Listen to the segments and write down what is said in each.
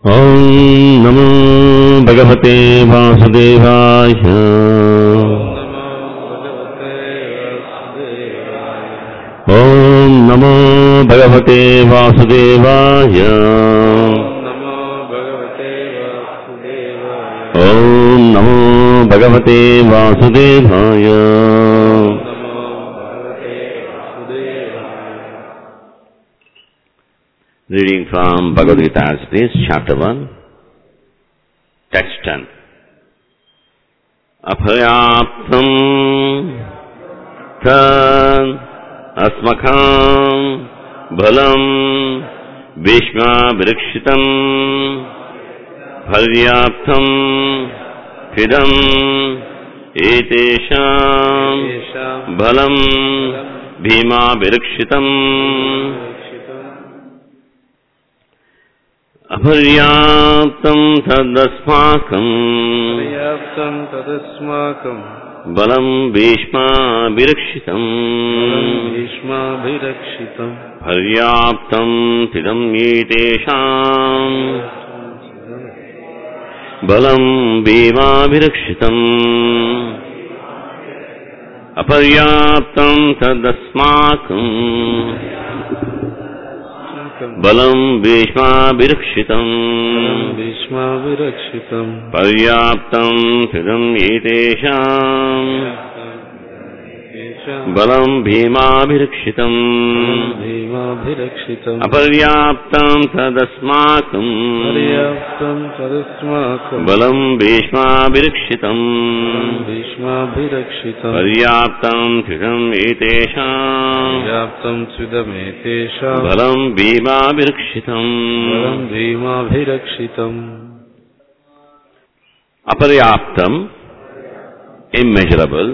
ఓం నమో భగవతే వాసుదేవాయ. ఓం నమో భగవతే వాసుదేవాయ. ఓం నమో భగవతే వాసుదేవాయ. Reading from Bhagavad Gita, please, chapter 1, text 10. Apayaptam tad asmakham balam bhishma virikshitam bhavyaptam fidam etesham balam bhima virikshitam అపర్యాప్తం తదస్మాకం బలం భీష్మాభిరక్షితం పర్యాప్తం స్థితం ఏతేషాం బలం భీమాభిరక్షితం అపర్యాప్తం తదస్మాకం బలం భీష్మాభిరక్షితం పర్యాప్తం స్థితం ఏతేషాం బలం భీమాభిరక్షితం అపర్యాప్తం తదస్మాకం బలం భీష్మాభిరక్షితం పర్యాప్తం స్థితం ఏతేషాం బలం భీమాభిరక్షితం అపర్యాప్తం immeasurable,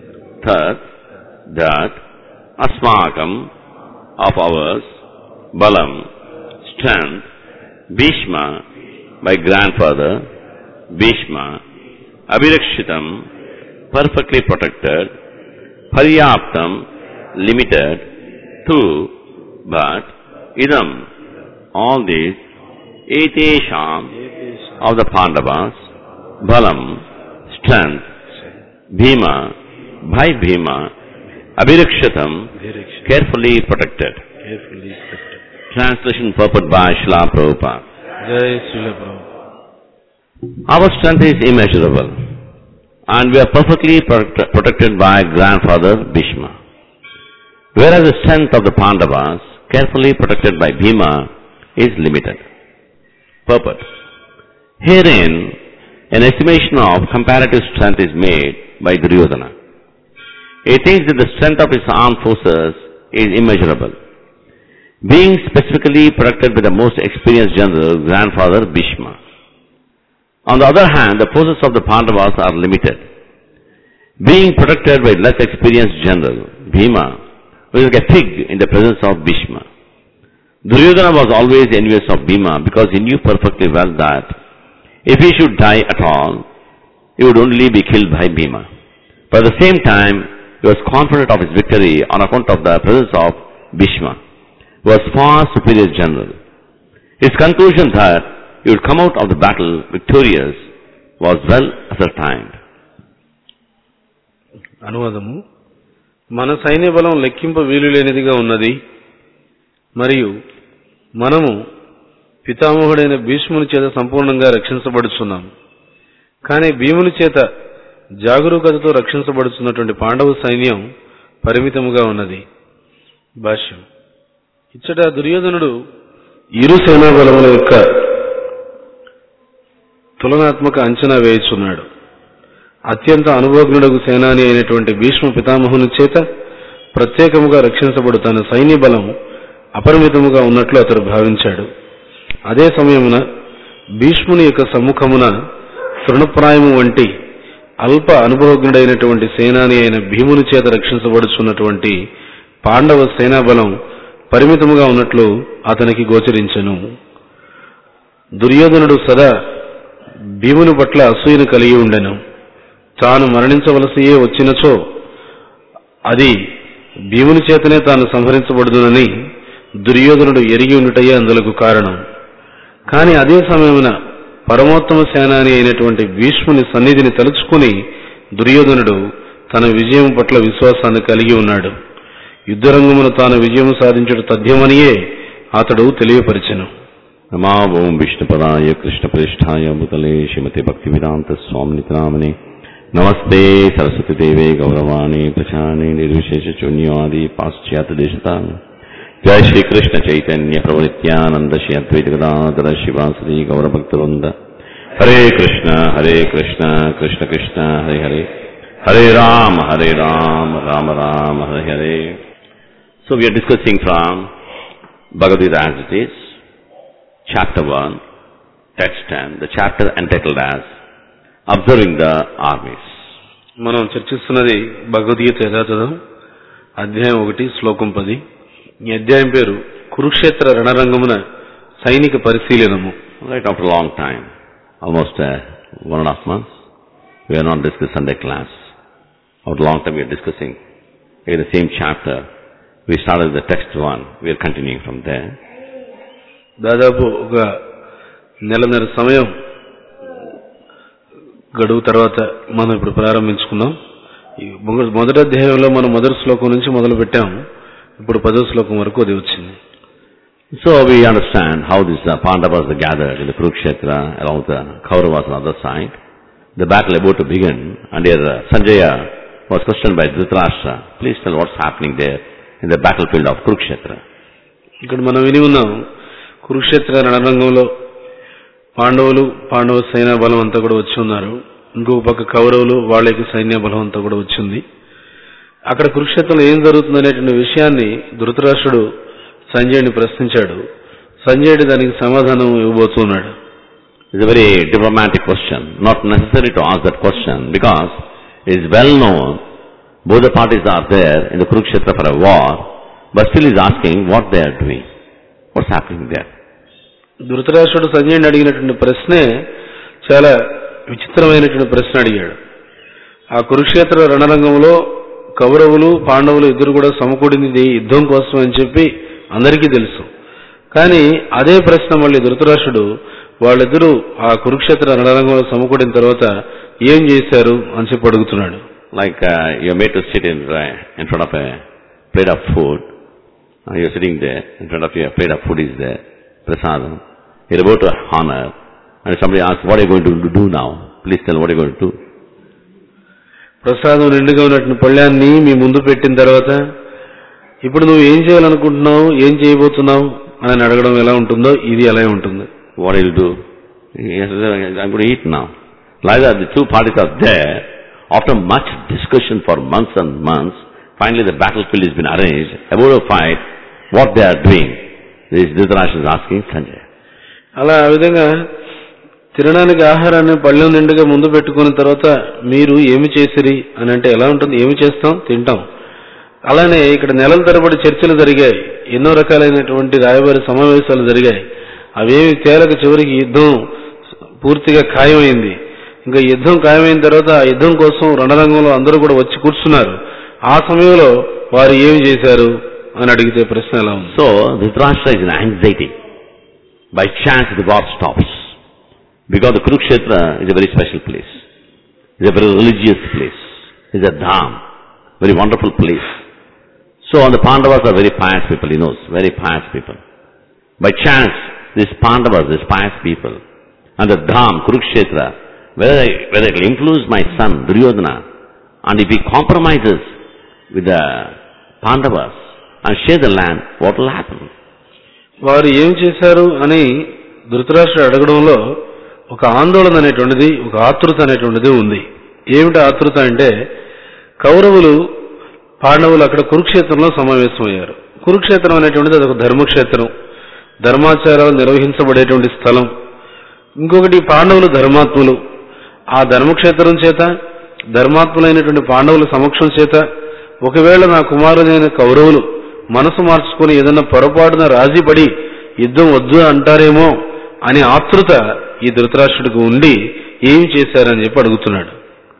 that asmakam of ours, balam, strength, Bhishma, my grandfather, Bhishma, abhirakshitam, perfectly protected, paryaptam, limited, to, but, idam, all these, etesham, of the Pandavas, balam, strength, Bhima, by Bhima, abhirakshitam, carefully protected. Translation purport by Srila Prabhupada. Jai Srila Prabhupada. Our strength is immeasurable, and we are perfectly protected by grandfather Bhishma. Whereas the strength of the Pandavas, carefully protected by Bhima, is limited. Purport. Herein, an estimation of comparative strength is made by Duryodhana. He thinks that the strength of his armed forces is immeasurable, being specifically protected by the most experienced general, grandfather Bhishma. On the other hand, the forces of the Pandavas are limited, being protected by less experienced general, Bhima, who is like a fig in the presence of Bhishma. Duryodhana was always envious of Bhima because he knew perfectly well that if he should die at all, he would only be killed by Bhima. But at the same time, he was confident of his victory on account of the presence of Bhishma, who was far superior general. His conclusion that he would come out of the battle victorious was well ascertained. అనువాదము. మన సైన్య బలం లెక్కింప వీలులేనిదిగా ఉన్నది మరియు మనము పితామహుడైన భీష్ముని చేత సంపూర్ణంగా రక్షించబడుచున్నాం. కానీ భీముని చేత జాగరూకతతో రక్షించబడుతున్నటువంటి పాండవ సైన్యం పరిమితముగా ఉన్నది. భాష్యం. ఇచ్చట దుర్యోధనుడు ఇరు సేనా బలముల యొక్క తులనాత్మక అంచనా వేయుచున్నాడు. అత్యంత అనుభవజ్ఞుడగు సేనాని అయినటువంటి భీష్మ పితామహుని చేత ప్రత్యేకముగా రక్షించబడు తన సైన్య బలం అపరిమితముగా ఉన్నట్లు అతడు భావించాడు. అదే సమయమున భీష్ముని యొక్క సమ్ముఖమున తృణప్రాయము వంటి అల్ప అనుభవజ్ఞుడైనటువంటి సేనాని అయిన భీముని చేత రక్షించబడుచున్నటువంటి పాండవ సేనాబలం పరిమితముగా ఉన్నట్లు అతనికి గోచరించెను. దుర్యోధనుడు సదా భీముని పట్ల అసూయను కలిగి ఉండెను. తాను మరణించవలసియే వచ్చినచో అది భీముని చేతనే తాను సంహరించబడుదునని దుర్యోధనుడు ఎరిగి ఉండుటయే అందులకు కారణం. కానీ అదే సమయమున పరమోత్తమ సేనాని అయినటువంటి భీష్ముని సన్నిధిని తలుచుకుని దుర్యోధనుడు తన విజయం పట్ల విశ్వాసాన్ని కలిగి ఉన్నాడు. యుద్ధరంగమును తాను విజయం సాధించడం తథ్యమనియే అతడు తెలియపరిచెను. నమో ఓం విష్ణుపదాయ కృష్ణప్రేష్ఠాయ భూతలే శ్రీమతి భక్తివేదాంత స్వామినితనామనే నమస్తే సరస్వతి దేవే గౌరవాణి ప్రచారణి నిర్విశేష శూన్యాది పాశ్చాత్య దేశతాన్ జయ శ్రీకృష్ణ చైతన్య ప్రభు నిత్యానంద శ్రీ అద్వైత Gadadhara Shivashri గౌరభక్తవృంద Hare Krishna Krishna Krishna Hare Hare Hare Rama Rama Rama Hare Hare. So we are discussing from Bhagavad Gita as it is, chapter 1, text 10, the chapter entitled as Observing the Armies. మనం చర్చిస్తున్నది భగవద్గీత యథాతథం అధ్యాయం 1 శ్లోకం 10. ఈ అధ్యాయం పేరు కురుక్షేత్ర రణరంగమున సైనిక పరిశీలనము. Right after a long time, almost 1.5 months, we are not discussing Sunday class. After a long time we are discussing in the same chapter. We started the text 1, we are continuing from there. దాదాపు ఒక నెలన్నర సమయం గడువు తర్వాత మనం ఇప్పుడు ప్రారంభించుకున్నాం. మొదటి అధ్యాయంలో మనం మొదటి శ్లోకం నుంచి మొదలు పెట్టాము. ఇప్పుడు 10వ శ్లోకం వరకు అది వచ్చింది. So we understand how these Pandavas are gathered in the Kurukshetra along with the Kauravas on the other side. The battle about to begin, and here Sanjaya was questioned by Dhritarashtra. Please tell what's happening there in the battlefield of Kurukshetra. ఇక్కడ మనం విని ఉన్నాం కురుక్షేత్ర రణరంగంలో పాండవ సైన్య బలం అంతా కూడా వచ్చి ఉన్నారు. ఇంకొక పక్క కౌరవులు వాళ్ళ యొక్క సైన్య బలం అంతా కూడా వచ్చింది. అక్కడ కురుక్షేత్రంలో ఏం జరుగుతుంది అనేటువంటి విషయాన్ని ధృతరాష్ట్రుడు సంజయుడిని ప్రశ్నించాడు. సంజయుడు దానికి సమాధానం ఇవ్వబోతున్నాడు. It's a very diplomatic question. Not necessary to ask that question because it is well known both the parties are there in the Kurukshetra for a war, but still is asking what they are doing. What's happening there? ధృతరాష్ట్రుడు సంజయుడిని అడిగినటువంటి ప్రశ్నే చాలా విచిత్రమైనటువంటి ప్రశ్న అడిగాడు. ఆ కురుక్షేత్ర రణరంగంలో కౌరవులు పాండవులు ఇద్దరు కూడా సమకూడింది యుద్ధం కోసం అని చెప్పి అందరికీ తెలుసు. కానీ అదే ప్రశ్న మళ్ళీ ధృతరాష్ట్రుడు వాళ్ళిద్దరూ ఆ కురుక్షేత్ర రణరంగంలో సమకూడిన తర్వాత ఏం చేశారు అని చెప్పి అడుగుతున్నాడు. Like you're made to sit in front of a plate of food. You're sitting there, in front of you a plate of food is there, prasadam. You're about to honor, and somebody asks, what are you going to do now? Please tell what are you going to do. ప్రసాదం నిండుగా ఉన్నటువంటి పళ్ళ్యాన్ని మీ ముందు పెట్టిన తర్వాత ఇప్పుడు నువ్వు ఏం చేయాలనుకుంటున్నావు, ఏం చేయబోతున్నావు అని అడగడం ఎలా ఉంటుందో ఇది అలాగే ఉంటుంది. What will you do? Yes, I'm going to eat now. Like that, the two parties are there. After much discussion for months and months, finally the battlefield has been arranged. About a fight, what they are doing, this Dhritarashtra is asking Sanjay. అలా ఆ విధంగా తినడానికి ఆహారాన్ని పళ్ళెం నిండుగా ముందు పెట్టుకున్న తర్వాత మీరు ఏమి చేసిరి అని అంటే ఎలా ఉంటుంది? ఏమి చేస్తాం? తింటాం. అలానే ఇక్కడ నెలల తరబడి చర్చలు జరిగాయి, ఎన్నో రకాలైనటువంటి రాయబారి సమావేశాలు జరిగాయి. అవేమి తేలక చివరికి యుద్ధం పూర్తిగా ఖాయమైంది. ఇంకా యుద్ధం ఖాయమైన తర్వాత ఆ యుద్ధం కోసం రణరంగంలో అందరూ కూడా వచ్చి కూర్చున్నారు. ఆ సమయంలో వారు ఏమి చేశారు అని అడిగితే ప్రశ్న ఎలా ఉంది? So Dhritarashtra is in anxiety. By chance the war stops. Because the Kurukshetra is a very special place. It's a very religious place. It's a dham. Very wonderful place. So and the Pandavas are very pious people, he knows. Very pious people. By chance, these Pandavas, these pious people, and the dham, Kurukshetra, whether it will influence my son, Duryodhana, and if he compromises with the Pandavas and share the land, what will happen? వారు ఏం చేశారు అని ధృతరాష్ట్రుడు అడగడంలో ఒక ఆందోళన అనేటువంటిది, ఒక ఆతృత అనేటువంటిది ఉంది. ఏమిటి ఆతృత అంటే, కౌరవులు పాండవులు అక్కడ కురుక్షేత్రంలో సమావేశమయ్యారు. కురుక్షేత్రం అనేటువంటిది అదొక ధర్మక్షేత్రం, ధర్మాచారాలు నిర్వహించబడేటువంటి స్థలం. ఇంకొకటి పాండవులు ధర్మాత్ములు. ఆ ధర్మక్షేత్రం చేత, ధర్మాత్ములైనటువంటి పాండవుల సమక్షం చేత ఒకవేళ నా కుమారుడైన కౌరవులు మనసు మార్చుకుని ఏదన్నా పొరపాటున రాజీపడి యుద్ధం వద్దు అంటారేమో అని ఆతృత ఈ ధృతరాష్ట్రుడికి ఉండి ఏం చేశారని చెప్పి అడుగుతున్నాడు.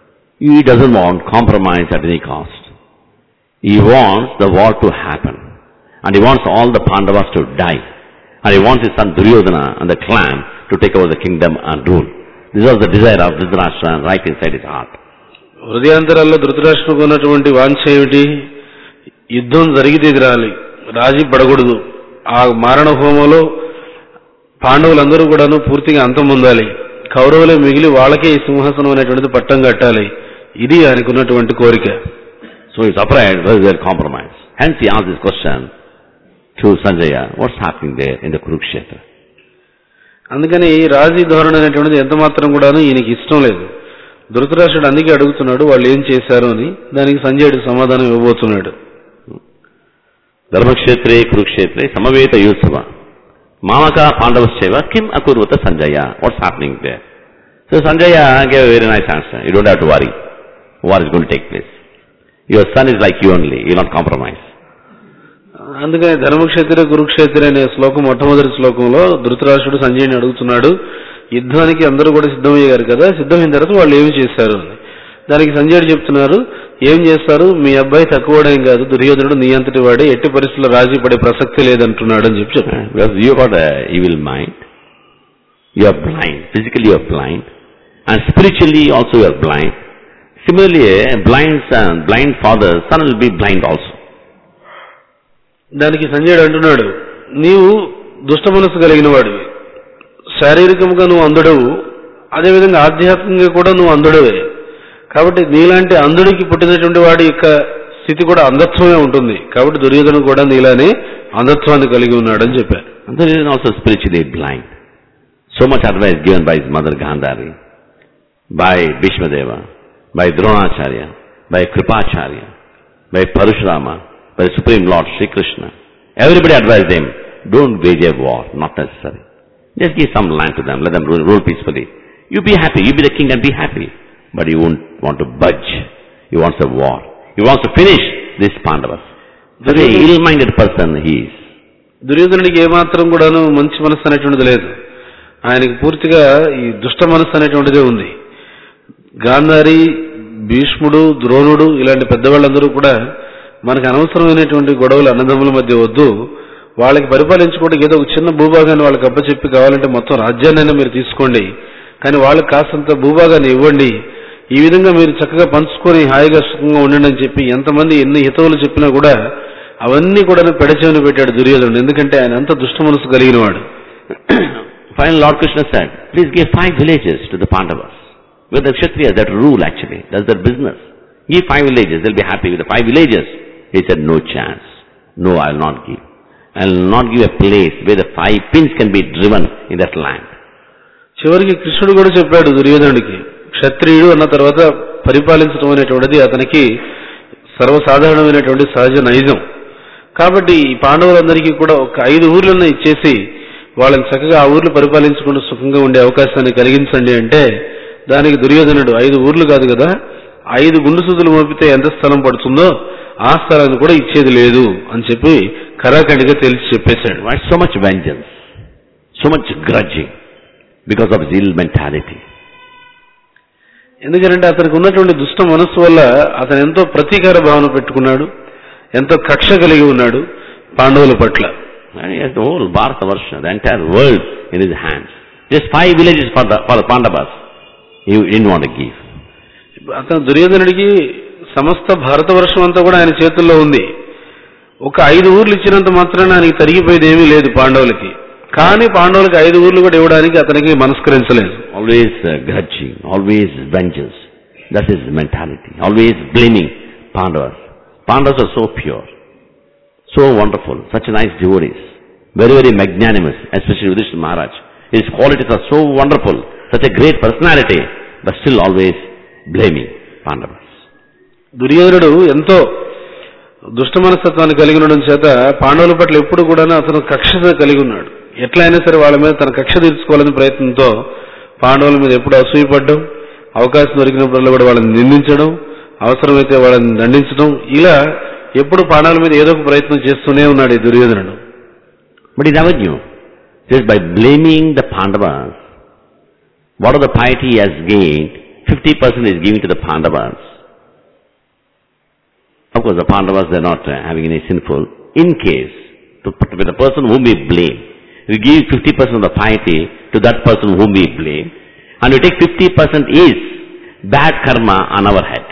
He doesn't want compromise at any cost. He wants the war to happen. And he wants all the Pandavas to die. And he wants his son Duryodhana and the clan to take over the kingdom and rule. This was the desire of Dhritarashtra right inside his heart. హృదయాంతరాల్లో ధృతరాష్ట్రుకు ఉన్నటువంటి వాంఛ ఏమిటి? యుద్ధం జరిగితే ఎదురాలి, రాజీ పడకూడదు. ఆ మారణ హోమంలో పాండవులందరూ కూడాను పూర్తిగా అంతం పొందాలి. కౌరవులే మిగిలి వాళ్ళకే ఈ సింహాసనం అనేటువంటిది పట్టం కట్టాలి. ఇది ఆయనకు ఉన్నటువంటి కోరిక. So he is afraid there is a compromise. Hence he asked this question to Sanjaya, what's happening there in the Kurukshetra? అందుకని రాజీ ధోరణి అనేటువంటిది ఎంత మాత్రం కూడాను ఈయనకి ఇష్టం లేదు. ధృతరాష్ట్రుడు అందుకే అడుగుతున్నాడు వాళ్ళు ఏం చేశారు అని. దానికి సంజయుడు సమాధానం ఇవ్వబోతున్నాడు. ధర్మక్షేత్రే కురుక్షేత్రే సమవేత యూత్సవ మామక పాండవశ్చైవ కిమ్ అకుర్వత Sanjaya, what's happening there? So Sanjaya gave a very nice answer. You don't have to worry. War is going to take place. Your son is like you only. He will not compromise. అందుకని ధర్మక్షేత్ర కురుక్షేత్ర అనే శ్లోకం మొట్టమొదటి శ్లోకంలో ధృతరాష్ట్రుడు సంజయుని అడుగుతున్నాడు, యుద్ధానికి అందరూ కూడా సిద్ధమయ్యారు కదా, సిద్ధమైన తర్వాత వాళ్ళు ఏమి చేశారు అని. దానికి సంజయుడు చెప్తున్నారు, ఏం చేస్తారు, మీ అబ్బాయి తక్కువడేం కాదు, దుర్యోధనుడు నీ అంతటి వాడే, ఎట్టి పరిస్థితుల్లో రాజీ పడే ప్రసక్తి లేదంటున్నాడు అని చెప్పి చెప్పారు. Because you got an evil mind, you are blind, physically you are blind, and spiritually also you are blind. Similarly, a blind son, blind father, son will be blind also. దానికి సంజయుడు అంటున్నాడు, నీవు దుష్ట మనస్సు కలిగిన వాడివి, శారీరకంగా నువ్వు అంధుడవు, అదేవిధంగా ఆధ్యాత్మికంగా కూడా నువ్వు అంధుడవే. కాబట్టి నీలాంటి అంధుడికి పుట్టినటువంటి వాడి యొక్క స్థితి కూడా అంధత్వమే ఉంటుంది. కాబట్టి దుర్యోధను కూడా నీలానే అంధత్వాన్ని కలిగి ఉన్నాడు అని చెప్పారు. Duryodhana also spiritually blind. So much advice given by his mother Gandhari, by Bhishma Deva, by Dronacharya, by Kripacharya, by Parashurama, by the Supreme Lord Sri Krishna. Everybody advised him, don't wage a war, not necessary. Just give some land to them, let them rule peacefully. You be happy, you be the king and be happy. But he won't want to budge. He wants a war. He wants to finish this Pandavas. Very ill-minded person he is. దుర్యోధనుడికి ఏమాత్రం కూడాను మంచి మనస్సు అనేటువంటిది లేదు. ఆయనకి పూర్తిగా ఈ దుష్ట మనస్సు అనేటువంటిదే ఉంది. గాంధారి, భీష్ముడు, ద్రోణుడు ఇలాంటి పెద్దవాళ్ళందరూ కూడా మనకు అనవసరమైనటువంటి గొడవలు అన్నదమ్ముల మధ్య వద్దు, వాళ్ళకి పరిపాలించుకోవడానికి ఏదో ఒక చిన్న భూభాగాన్ని వాళ్ళకి అప్పచెప్పి కావాలంటే మొత్తం రాజ్యాన్నైనా మీరు తీసుకోండి, కానీ వాళ్ళకి కాస్తంత భూభాగాన్ని ఇవ్వండి, ఈ విధంగా మీరు చక్కగా పంచుకొని హాయిగా సుఖంగా ఉండండి అని చెప్పి ఎంతమంది ఎన్ని హితవులు చెప్పినా కూడా అవన్నీ కూడా పెడచెవిన పెట్టాడు దుర్యోధనుడు. ఎందుకంటే ఆయన అంత దుష్ట మనసు కలిగిన వాడు. Finally Lord Krishna said, please give 5 villages to the Pandavas. With the Kshatriyas that rule actually, that's their business. Give 5 villages, they'll be happy with the 5 villages. He said, no chance. No, I will not give. I will not give a place where the 5 pins can be driven in that land. చివరికి కృష్ణుడు కూడా చెప్పాడు దుర్యోధనుడికి, క్షత్రియుడు అన్న తర్వాత పరిపాలించడం అనేటువంటిది అతనికి సర్వసాధారణమైనటువంటి సహజ నైజం. కాబట్టి ఈ పాండవులందరికీ కూడా ఒక 5 ఊర్లను ఇచ్చేసి వాళ్ళని చక్కగా ఆ ఊర్లు పరిపాలించుకుంటూ సుఖంగా ఉండే అవకాశాన్ని కలిగించండి అంటే, దానికి దుర్యోధనుడు 5 ఊర్లు కాదు కదా, 5 గుండు సూదులు మోపితే ఎంత స్థలం పడుతుందో ఆ స్థలాన్ని కూడా ఇచ్చేది లేదు అని చెప్పి ఖరాఖండిగా తేల్చి చెప్పేశాడు. Why so much vengeance, so much grudging? Because of his ill mentality. ఎందుకంటే అతనికి ఉన్నటువంటి దుష్ట మనస్సు వల్ల అతను ఎంతో ప్రతీకార భావన పెట్టుకున్నాడు, ఎంతో కక్ష కలిగి ఉన్నాడు పాండవుల పట్ల. And he has the whole Bharatavarsha, the entire world in his hands. Just 5 villages for the Pandavas, he didn't want to give. అతను దుర్యోధనుడికి సమస్త భారతవర్షం అంతా కూడా ఆయన చేతుల్లో ఉంది. ఒక 5 ఊర్లు ఇచ్చినంత మాత్రాన ఆయనకి తరిగిపోయేది ఏమీ లేదు పాండవులకి. కానీ పాండవులకి 5 ఊర్లు కూడా ఇవ్వడానికి అతనికి మనస్కరించలేదు. Always grudging, always vengeance. That is his mentality. Always blaming Pandavas. Pandavas are so pure, so wonderful, such nice devotees, very, very magnanimous, especially Yudhishthira Maharaj. His qualities are so wonderful, such a great personality, but still always blaming Pandavas. దుర్యోధనుడు ఎంతో దుష్ట మనస్తత్వాన్ని కలిగి ఉండడం చేత పాండవుల పట్ల ఎప్పుడు కూడా అతను కక్ష కలిగి ఉన్నాడు. ఎట్లా అయినా సరే వాళ్ళ మీద తన కక్ష తీర్చుకోవాలని ప్రయత్నంతో పాండవుల మీద ఎప్పుడు అసూయపడ్డం, అవకాశం దొరికినప్పుడల్లా కూడా వాళ్ళని నిందించడం, అవసరమైతే వాళ్ళని దండించడం, ఇలా ఎప్పుడు పాండవుల మీద ఏదో ఒక ప్రయత్నం చేస్తూనే ఉన్నాడు ఈ దుర్యోధనుడు. But he never knew. Just by blaming the Pandavas, what of the piety he has gained, 50% is giving to the Pandavas. Of course, the Pandavas, they are not having any sinful. In case, with the person whom we blame, we give 50% of the piety to that person whom we blame, and we take 50% is bad karma on our head.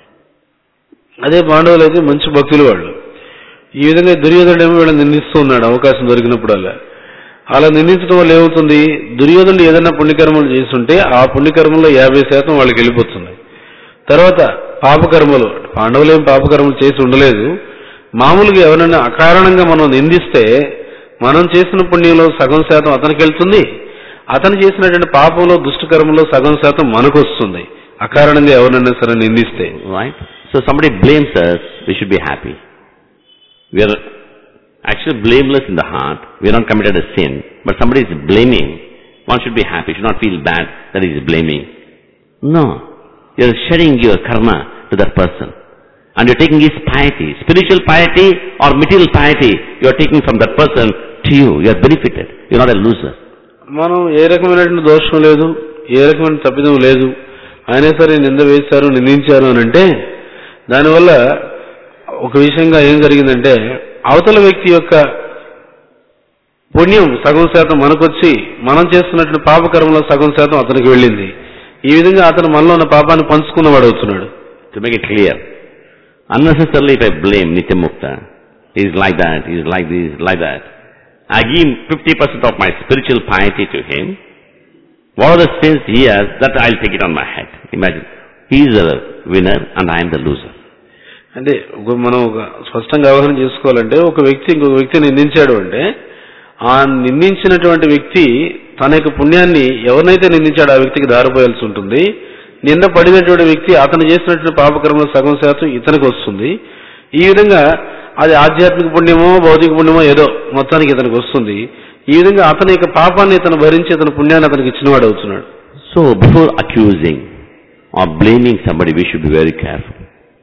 అదే పాండవులు అయితే మంచి భక్తులు వాళ్ళు. ఈ విధంగా దుర్యోధనుడేమో వీళ్ళని నిందిస్తూ ఉన్నాడు అవకాశం దొరికినప్పుడల్లా. అలా నిందించడం వల్ల ఏమవుతుంది, దుర్యోధనుడు ఏదైనా పుణ్యకర్మలు చేస్తుంటే ఆ పుణ్యకర్మల్లో 50% వాళ్ళకి వెళ్ళిపోతుంది. తర్వాత పాపకర్మలు, పాండవులు ఏం పాపకర్మలు చేసి ఉండలేదు, మామూలుగా ఎవరైనా అకారణంగా మనం నిందిస్తే మనం చేసిన పుణ్యంలో సగం శాతం అతనికి వెళ్తుంది, అతను చేసినటువంటి పాపంలో దుష్టకర్మలో సగం శాతం మనకు వస్తుంది అకారణంగా ఎవరైనా సరే నిందిస్తే. Right? So somebody blames us, we should be happy. We are actually blameless in the heart. We have not committed a sin, but somebody is blaming. One should be happy, should not feel bad that he is blaming. No. You are sharing your karma to that person. And you are taking his piety, spiritual piety or material piety, you are taking from that person to you. You are benefited. You are not a loser. మనం ఏ రకమైనటువంటి దోషం లేదు, ఏ రకమైన తప్పిదం లేదు, అయినా సరే నింద వేశారు, నిందించారు అని అంటే దానివల్ల ఒక విషయంగా ఏం జరిగిందంటే అవతల వ్యక్తి యొక్క పుణ్యం సగం శాతం మనకొచ్చి మనం చేస్తున్నటువంటి పాపకర్మలో సగం శాతం అతనికి వెళ్ళింది. ఈ విధంగా అతను మనలో ఉన్న పాపాన్ని పంచుకున్నవాడు అవుతున్నాడు. To make it clear, unnecessarily if I blame Nityamukta, he is like that, he is like this, like that, I give 50% of my spiritual piety to him. What are the sins he has, that I will take it on my head. Imagine, he is the winner and I am the loser. అంటే మనం స్పష్టంగా అవగాహన చేసుకోవాలంటే ఒక వ్యక్తి ఇంకొక వ్యక్తిని నిందించాడు అంటే ఆ నిందించినటువంటి వ్యక్తి తన యొక్క పుణ్యాన్ని ఎవరినైతే నిందించాడో ఆ వ్యక్తికి దారిపోయాల్సి ఉంటుంది. నింద పడినటువంటి వ్యక్తి అతను చేసినటువంటి పాపకర్మలో సగం శాతం ఇతనికి వస్తుంది. ఈ విధంగా అది ఆధ్యాత్మిక పుణ్యమో భౌతిక పుణ్యమో ఏదో మొత్తానికి ఇతనికి వస్తుంది. ఈ విధంగా అతని యొక్క పాపాన్ని ఇతను భరించి అతని పుణ్యాన్ని అతనికి ఇచ్చినవాడు అవుతున్నాడు. So before accusing or blaming somebody, we should be very careful.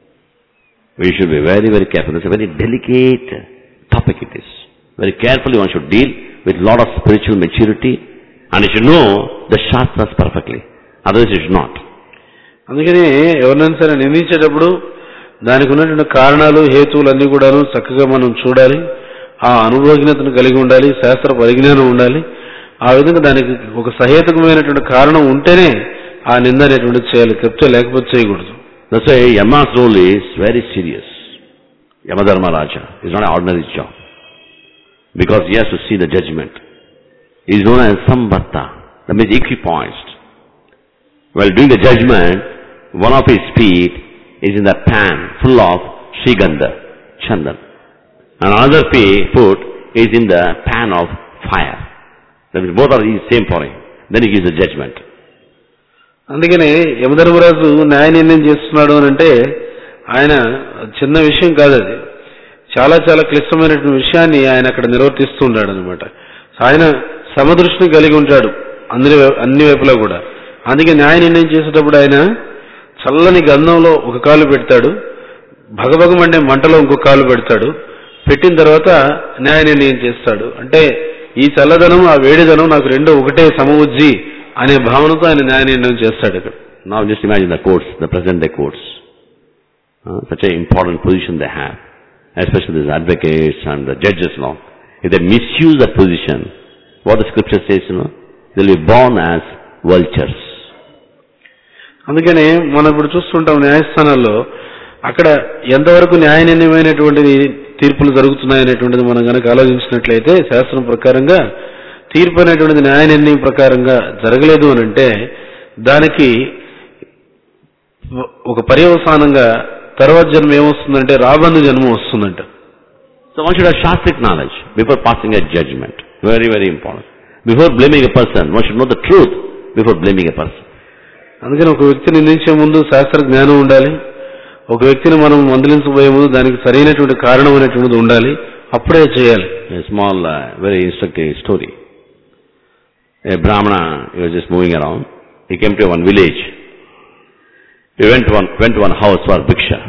We should be very, very careful. It's a very delicate topic it is. Very carefully one should deal with a lot of spiritual maturity and you should know the Shastras perfectly. Otherwise you should not. అందుకని ఎవరినైనా సరే నిందించేటప్పుడు దానికి ఉన్నటువంటి కారణాలు హేతువులు అన్నీ కూడాను చక్కగా మనం చూడాలి. ఆ అనుభవజ్ఞతను కలిగి ఉండాలి, శాస్త్ర పరిజ్ఞానం ఉండాలి. ఆ విధంగా దానికి ఒక సహేతుకమైనటువంటి కారణం ఉంటేనే ఆ నింద అనేటువంటి చేయాలి, తప్పితే లేకపోతే చేయకూడదు. That's why Yama's role is very serious. Yamadharmaraja is not an ordinary job. Because he has to see the judgment. He is known as Sambhatta, that means equipoised. While doing the judgment, one of his feet is in the pan full of Srigandha, Chandan. And another foot is in the pan of fire. That means both are the same for him. Then he gives the judgment. అందుకనే యమధర్మరాజు న్యాయ నిర్ణయం చేస్తున్నాడు అని అంటే ఆయన చిన్న విషయం కాదు, అది చాలా చాలా క్లిష్టమైనటువంటి విషయాన్ని ఆయన అక్కడ నిర్వర్తిస్తూ ఉంటాడు అనమాట. ఆయన సమదృష్టిని కలిగి ఉంటాడు అన్ని వైపులా కూడా. అందుకే న్యాయ నిర్ణయం చేసేటప్పుడు ఆయన చల్లని గంధంలో ఒక కాలు పెడతాడు, భగభగమంటే మంటలో ఇంకొక కాలు పెడతాడు, పెట్టిన తర్వాత న్యాయ నిర్ణయం చేస్తాడు. అంటే ఈ చల్లదనం ఆ వేడిదనం నాకు రెండు ఒకటే సమవుజ్జి అనే భావనతో ఆయన న్యాయ నిర్ణయం చేస్తాడు ఇక్కడ. Now just imagine the courts, the present day courts. Such an important position they have, especially these advocates and the judges now. If they misuse that position, what the scripture says, they will be born as vultures. అందుకనే మనం ఇప్పుడు చూస్తుంటాం న్యాయస్థానాల్లో అక్కడ ఎంతవరకు న్యాయ నిర్ణయమైనటువంటిది తీర్పులు జరుగుతున్నాయనేటువంటిది మనం కనుక ఆలోచించినట్లయితే శాస్త్రం ప్రకారంగా తీర్పు అనేటువంటిది న్యాయ నిర్ణయం ప్రకారంగా జరగలేదు అని అంటే దానికి ఒక పర్యవసానంగా తర్వాత జన్మ ఏమొస్తుందంటే రాబందు జన్మ వస్తుందంట. So one should have Shastric knowledge before passing a judgment. Very, very important. Before blaming a person, one should know the truth before blaming a person. అందుకని ఒక వ్యక్తిని నిందించే ముందు శాస్త్ర జ్ఞానం ఉండాలి. ఒక వ్యక్తిని మనం మందలించబోయే ముందు దానికి సరైనటువంటి కారణం అనేటువంటిది ఉండాలి, అప్పుడే చేయాలి. A small, very instructive story. A Brahmana, he was just moving around. He came to one village. He went to one house for bhiksha.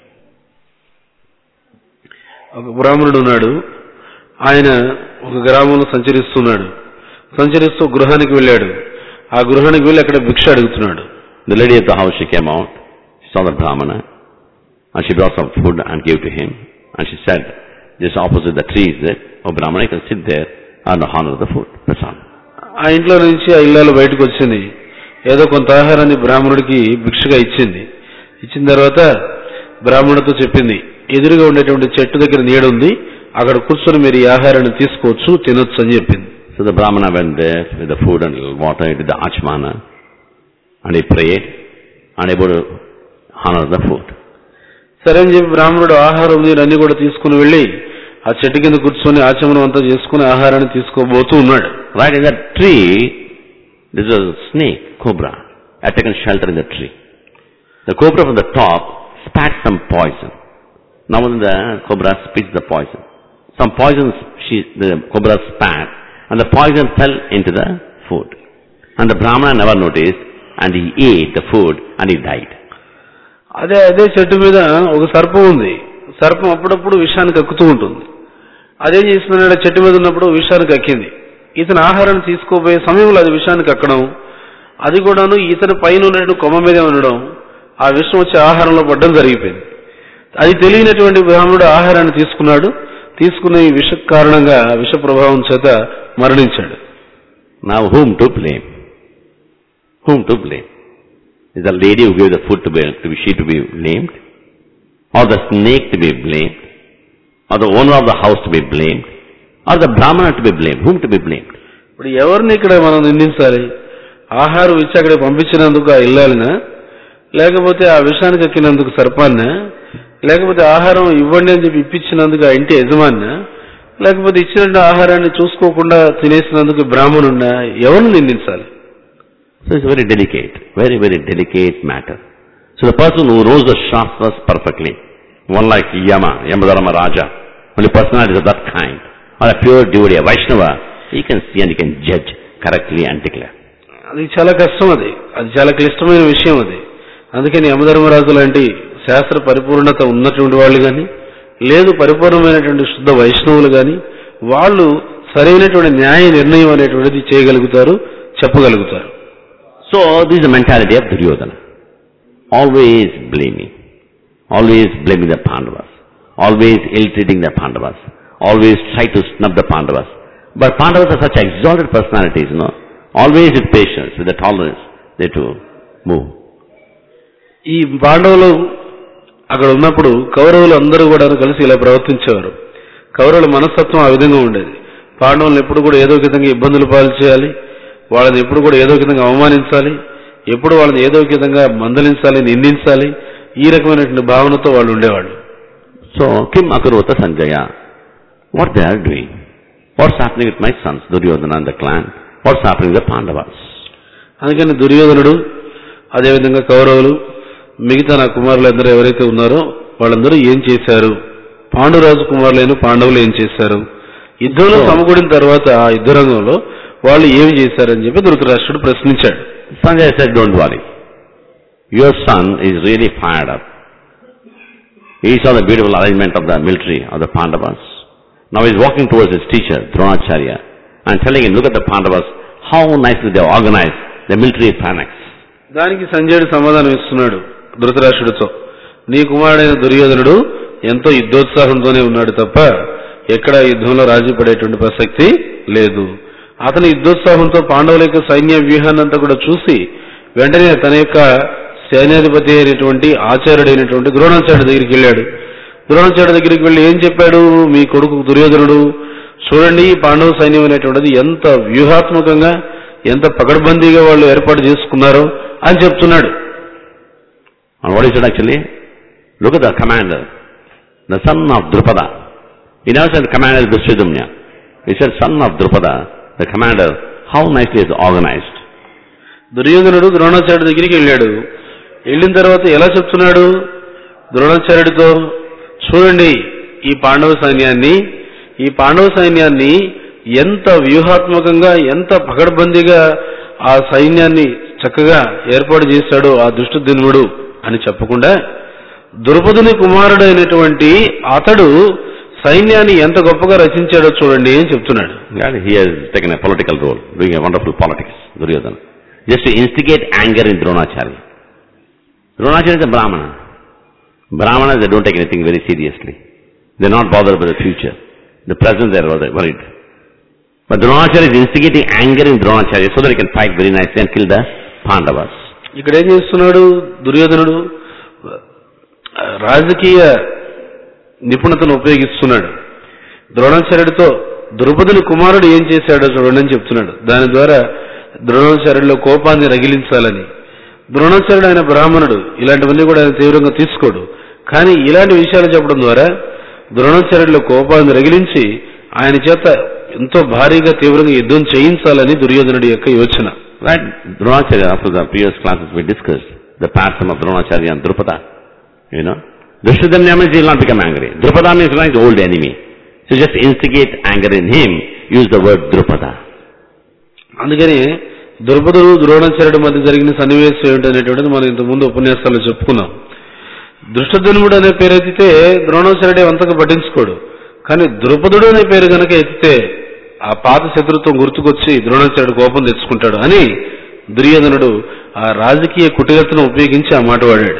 ఒక బ్రాహ్మణుడు ఉన్నాడు, ఆయన ఒక గ్రామంలో సంచరిస్తూ గృహానికి వెళ్ళాడు. ఆ గృహానికి వెళ్ళి అక్కడ భిక్ష అడుగుతున్నాడు. The lady of the house, she came out, saw the Brahmana, and she brought some food and gave to him. And she said, just opposite the tree is there, oh Brahmana, you can sit there and honor the food. That's all. ఆ ఇంట్లో నుంచి ఆ ఇల్లాలు బయటకు వచ్చింది. ఏదో కొంత ఆహారాన్ని బ్రాహ్మణుడికి భిక్షగా ఇచ్చింది. ఇచ్చిన తర్వాత బ్రాహ్మణుడితో చెప్పింది, ఎదురుగా ఉండేటువంటి చెట్టు దగ్గర నీడ ఉంది, అక్కడ కూర్చొని మీరు ఈ ఆహారాన్ని తీసుకోవచ్చు, తినొచ్చు అని చెప్పింది. So the Brahmana went there with the food and water, he did the Achmana, and he prayed, and able to honor the food. సరే అని చెప్పి బ్రాహ్మణుడు ఆహారం నీళ్ళన్నీ కూడా తీసుకుని వెళ్ళి ఆ చెట్టు కింద కూర్చొని ఆచమనం అంతా చేసుకుని ఆహారాన్ని తీసుకోబోతూ ఉన్నాడు. Right in that tree, there was a snake, cobra, had taken shelter in the tree. The cobra from the top spat some poison. Now when the cobra spits the poison, some poison the cobra spat, and the poison fell into the food. And the Brahmana never noticed, and he ate the food and he died. అదే చెట్టు మీద ఒక సర్పం ఉంది. సర్పం అప్పుడప్పుడు విషాన్ని కక్కుతూ ఉంటుంది. అదేం చేస్తున్నాడు, చెట్టు మీద ఉన్నప్పుడు విషాన్ని కక్కింది. ఇతను ఆహారాన్ని తీసుకోబోయే సమయంలో అది విషాన్ని కక్కడం, అది కూడాను ఇతని పైన ఉన్నట్టు కొమ్మ మీదే ఉండడం, ఆ విషం వచ్చి ఆహారంలో పడ్డం జరిగిపోయింది. అది తెలియనటువంటి బ్రాహ్మణుడు ఆహారాన్ని తీసుకున్నాడు. తీసుకున్న ఈ విష కారణంగా విష ప్రభావం చేత మరణించాడు. Now whom to blame? Whom to blame? Is the lady who gave the food to be blamed? Or the snake to be blamed? Or the owner of the house to be blamed? Or the Brahmana to be blamed? Whom to be blamed? ఇప్పుడు ఎవరిని ఇక్కడ మనం నిందించాలి? ఆహారం ఇచ్చి అక్కడ పంపించినందుకు ఆ ఇల్లాలినా, లేకపోతే ఆ విషానికి ఎక్కినందుకు సర్పాన్నా, లేకపోతే ఆహారం ఇవ్వండి అని చెప్పి ఇప్పించినందుకు ఆ ఇంటి యజమాన్నా, లేకపోతే ఇచ్చినట్టు ఆహారాన్ని చూసుకోకుండా తినేసినందుకు బ్రాహ్మణున్నా, ఎవరిని నిందించాలి? So it's very delicate, very, very delicate matter. So the person who knows the Shastras perfectly, one like Yamadharma Raja, only personality of that kind, or a pure devotee, a Vaishnava, he can see and he can judge correctly and declare. అది చాలా కష్టం, అది చాలా క్లిష్టమైన విషయం. అది అందుకని యమధర్మరాజు లాంటి శాస్త్ర పరిపూర్ణత ఉన్నటువంటి వాళ్ళు కానీ, లేదు పరిపూర్ణమైనటువంటి శుద్ధ వైష్ణవులు కానీ, వాళ్ళు సరైనటువంటి న్యాయ నిర్ణయం అనేటువంటిది చేయగలుగుతారు, చెప్పగలుగుతారు. So this is the mentality of Duryodhana. Always blaming the Pandavas, always ill-treating the Pandavas, always try to snub the Pandavas. But Pandavas are such exalted personalities, always with patience, with the tolerance, they to move. ఈ పాండవులు అక్కడ ఉన్నప్పుడు కౌరవులు అందరూ కూడా కలిసి ఇలా ప్రవర్తించేవారు. కౌరవుల మనస్తత్వం ఆ విధంగా ఉండేది. పాండవులను ఎప్పుడు కూడా ఏదో విధంగా ఇబ్బందులు పాలు చేయాలి, వాళ్ళని ఎప్పుడు కూడా ఏదో విధంగా అవమానించాలి, ఎప్పుడు వాళ్ళని ఏదో విధంగా మందలించాలి, నిందించాలి, ఈ రకమైనటువంటి భావనతో వాళ్ళు ఉండేవాళ్ళు. సో కిం అకరోత Sanjaya, what they are doing, what's happening with my sons Duryodhana and the clan, what's happening with the Pandavas. అందుకని దుర్యోధనుడు, అదేవిధంగా కౌరవులు, మిగతా నా కుమారులందరూ ఎవరైతే ఉన్నారో వాళ్ళందరూ ఏం చేశారు, పాండురాజు కుమారులైన పాండవులు ఏం చేశారు, యుద్ధంలో సమకూడిన తర్వాత ఆ యుద్ధ రంగంలో వాళ్ళు ఏమి చేశారని చెప్పి ధృతరాష్ట్రుడు ప్రశ్నించాడు. Sanjay said, don't worry, your son is really fired up. He saw the beautiful arrangement of the military of the Pandavas. Now he is walking towards his teacher Dronacharya and telling him, look at the Pandavas, how nicely they have organized the military phalanx. దానికి సంజయుడు సమాధానం ఇస్తున్నాడు ధృతరాష్ట్రుడితో, నీ కుమారుడైన దుర్యోధనుడు ఎంతో యుద్ధోత్సాహంతోనే ఉన్నాడు తప్ప ఎక్కడ యుద్ధంలో రాజీ పడేటువంటి ప్రసక్తి లేదు. అతని యుద్ధోత్సాహంతో పాండవుల యొక్క సైన్య వ్యూహాన్నంతా కూడా చూసి వెంటనే తన యొక్క సైన్యాధిపతి అయినటువంటి ఆచార్యుడైనటువంటి ద్రోణాచార్యుడి దగ్గరికి వెళ్ళాడు. ద్రోణాచార్యుడి దగ్గరికి వెళ్ళి ఏం చెప్పాడు, మీ కొడుకు దుర్యోధనుడు చూడండి పాండవ సైన్యం అనేటువంటిది ఎంత వ్యూహాత్మకంగా ఎంత పకడ్బందీగా వాళ్ళు ఏర్పాటు చేసుకున్నారో అని చెప్తున్నాడు. And what is it actually? Look at the commander, the son of Drupada. He never said the commander is Dushidumnya. He said son of Drupada, the commander, how nicely is organized. దుర్యోధనుడు ద్రోణాచార్యుడి దగ్గరికి వెళ్ళాడు. వెళ్ళిన తర్వాత ఎలా చెప్తున్నాడు ద్రోణాచార్యుడితో, చూడండి ఈ పాండవ సైన్యాన్ని ఎంత వ్యూహాత్మకంగా ఎంత పకడ్బందీగా ఆ సైన్యాన్ని చక్కగా ఏర్పాటు చేశాడు ఆ దుష్టదినుడు అని చెప్పకుండా, ద్రుపదుని కుమారుడైనటువంటి అతడు సైన్యాన్ని ఎంత గొప్పగా రచించాడో చూడండి అని చెప్తున్నాడు. He has taken a political role, doing a wonderful politics, Duryodhana, just to instigate anger in Dronacharya. Dronacharya is a Brahmana. Brahmanas, they don't take anything very seriously. They are not bothered by the future. The present they are worried. But Dronacharya is instigating anger in Dronacharya so that he can fight very nicely and kill the Pandavas. ఇక్కడ ఏం చేస్తున్నాడు దుర్యోధనుడు? రాజకీయ నిపుణతను ఉపయోగిస్తున్నాడు. ద్రోణాచార్యుడితో ద్రుపదుని కుమారుడు ఏం చేశాడో చూడండి అని చెప్తున్నాడు. దాని ద్వారా ద్రోణాచార్యుడిలో కోపాన్ని రగిలించాలని. ద్రోణాచార్యుడు ఆయన బ్రాహ్మణుడు, ఇలాంటివన్నీ కూడా ఆయన తీవ్రంగా తీసుకోడు. కానీ ఇలాంటి విషయాలు చెప్పడం ద్వారా ద్రోణాచార్యుడిలో కోపాన్ని రగిలించి ఆయన చేత ఎంతో భారీగా తీవ్రంగా యుద్ధం చేయించాలని దుర్యోధనుడి యొక్క యోచన. Right? Dronacharya, after the previous classes we discussed the passion of Dronacharya and Drupada. You know, Dushadanya means he will not become angry. Drupada means like the old enemy. So just instigate anger in him, use the word Drupada. అందుకని ద్రుపదుడు ద్రోణాచార్యుడి మధ్య జరిగిన సన్నివేశం ఏమిటనేటువంటిది మనం ఇంత ముందు ఉపన్యాసాల్లో చెప్పుకున్నాం. దృష్టధనుముడు అనే పేరు ఎత్తితే ద్రోణాచార్యుడు అంతగా పట్టించుకోడు. కానీ ద్రుపదుడు అనే పేరు కనుక ఎత్తితే ఆ పాత శత్రుత్వం గుర్తుకొచ్చి ద్రోణాచార్యుడు కోపం తెచ్చుకుంటాడు అని దుర్యోధనుడు ఆ రాజకీయ కుటిలతను ఉపయోగించి ఆ మాట వాడాడు.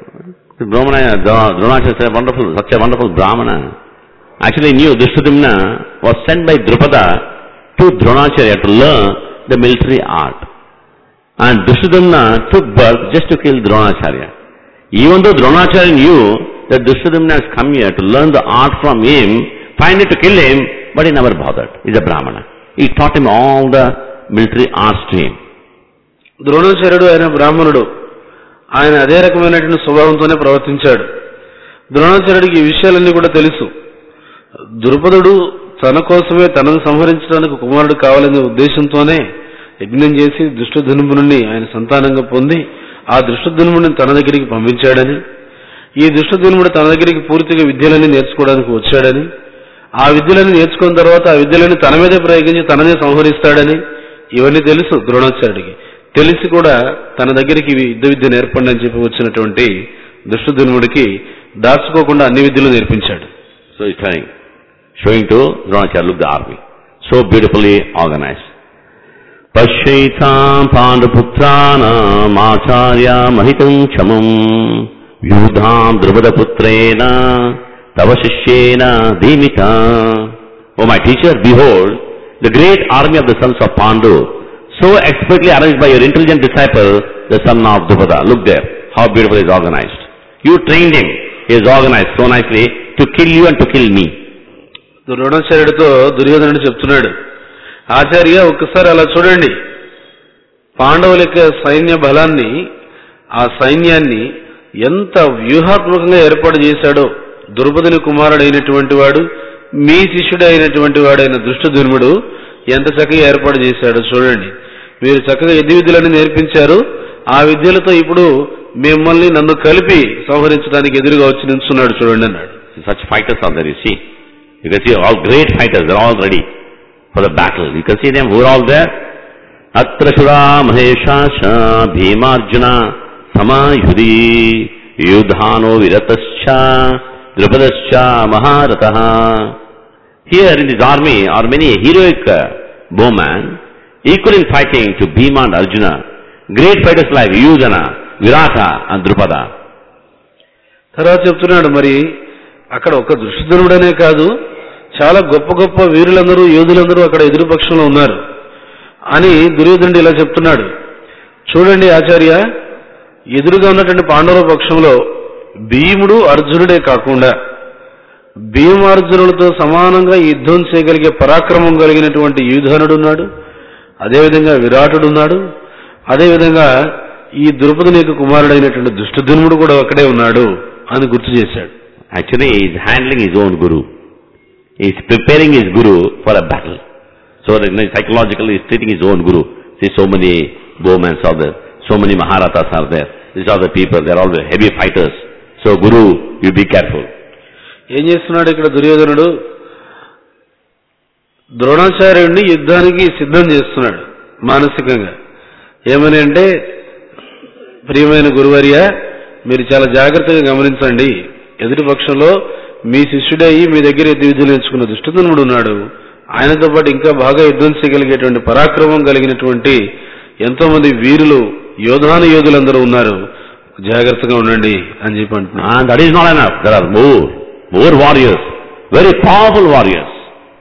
Dronacharya is such a wonderful Brahmana. Actually knew Drishtadumna was sent by Drupada to Dronacharya to learn the military art. And Drishtadumna took birth just to kill Dronacharya. Even though Dronacharya knew that Drishtadumna has come here to learn the art from him, finally to kill him, but he never bothered. He is a Brahmana. He taught him all the military arts to him. ద్రోణాచార్యుడు ఆయన బ్రాహ్మణుడు, ఆయన అదే రకమైనటువంటి స్వభావంతోనే ప్రవర్తించాడు. ద్రోణాచార్యుడికి ఈ విషయాలన్నీ కూడా తెలుసు. ద్రుపదుడు తన కోసమే తనను సంహరించడానికి కుమారుడు కావాలనే ఉద్దేశంతోనే యజ్ఞం చేసి దృష్టధనుముని ఆయన సంతానంగా పొంది ఆ దృష్టధనుముని తన దగ్గరికి పంపించాడని, ఈ దృష్టధనుముడు తన దగ్గరికి పూర్తిగా విద్యలన్నీ నేర్చుకోవడానికి వచ్చాడని, ఆ విద్యలన్నీ నేర్చుకున్న తర్వాత ఆ విద్యలన్నీ తన మీదే ప్రయోగించి తననే సంహరిస్తాడని ఇవన్నీ తెలుసు ద్రోణాచార్యుడికి. తెలిసి కూడా తన దగ్గరికి యుద్ధ విద్య నేర్పండి అని చెప్పి వచ్చినటువంటి దృష్టధనుముడికి దాచుకోకుండా అన్ని విద్యలు నేర్పించాడు. So he's trying, showing to Dronacharya, look the army, so beautifully organized. Pashyaitam Pandaputranam Acharya Mahitam Chamam Vyudham Drupada-putrena Tava Shishyena Dhimita. O my teacher, behold the great army of the sons of Pandu, so expertly arranged by your intelligent disciple, the son of Drupada. Look there, how beautifully he is organized. You trained him, he is organized so nicely to kill you and to kill me. ద్రోణాచార్యుడితో దుర్యోధనుడు చెప్తున్నాడు, ఆచార్య ఒక్కసారి అలా చూడండి, పాండవుల యొక్క సైన్య బలాన్ని, ఆ సైన్యాన్ని ఎంత వ్యూహాత్మకంగా ఏర్పాటు చేశాడో. ద్రుపదుని కుమారుడైనటువంటి వాడు, మీ శిష్యుడు అయినటువంటి వాడైన దృష్టధనుముడు ఎంత చక్కగా ఏర్పాటు చేశాడో చూడండి. మీరు చక్కగా యుద్ధ విద్యలన్నీ నేర్పించారు, ఆ విద్యలతో ఇప్పుడు మిమ్మల్ని నన్ను కలిపి సంహరించడానికి ఎదురుగా వచ్చి నిల్చున్నాడు చూడండి అన్నాడు. Such fighters are there, you see. You can see all great fighters, they are all ready for the battle. You can see them, who are all there? Atra Shura Maheshasha Bhimarjuna Samayudhi Yudhano Viratascha Drupadascha Maharataha. Here in this army are many heroic bowmen, equal in fighting to Bhima and Arjuna. Great fighters like Yudhana, Virata and Drupada. తర్వాత చెప్తున్నాడు, మరి అక్కడ ఒక దృష్టధనుడనే కాదు, చాలా గొప్ప గొప్ప వీరులందరూ యోధులందరూ అక్కడ ఎదురుపక్షంలో ఉన్నారు అని దుర్యోధనుడు ఇలా చెప్తున్నాడు. చూడండి ఆచార్య, ఎదురుగా ఉన్నటువంటి పాండవుల పక్షంలో భీముడు అర్జునుడే కాకుండా భీమార్జునులతో సమానంగా యుద్ధం చేయగలిగే పరాక్రమం కలిగినటువంటి యూధనుడు ఉన్నాడు, అదేవిధంగా విరాటుడు ఉన్నాడు, అదేవిధంగా ఈ ద్రుపదుని యొక్క కుమారుడైనటువంటి దృష్టధనుముడు కూడా అక్కడే ఉన్నాడు అని గుర్తు చేశాడు. Actually he is handling his own guru. He is preparing his guru for a battle. So that psychologically he is treating his own guru. See, so many bowmen are there, so many Maharathas are there. These are the people, they are all the heavy fighters. So guru, you be careful. ఏం చేస్తున్నాడు ఇక్కడ దుర్యోధనుడు? ద్రోణాచార్యుడిని యుద్ధానికి సిద్ధం చేస్తున్నాడు మానసికంగా. ఏమని అంటే, ప్రియమైన గురువర్య, మీరు చాలా జాగ్రత్తగా గమనించండి, ఎదుటి పక్షంలో మీ శిష్యుడయ్యి మీ దగ్గర యుద్ధ విద్యలు నేర్చుకున్న దృష్టధనుముడు ఉన్నాడు, ఆయనతో పాటు ఇంకా బాగా యుద్ధం చేయగలిగేటువంటి పరాక్రమం కలిగినటువంటి ఎంతో మంది వీరులు, యోధులందరూ ఉన్నారు, జాగ్రత్తగా ఉండండి అని చెప్పి అంటున్నాడు. And that is not enough. There are more warriors, very powerful warriors.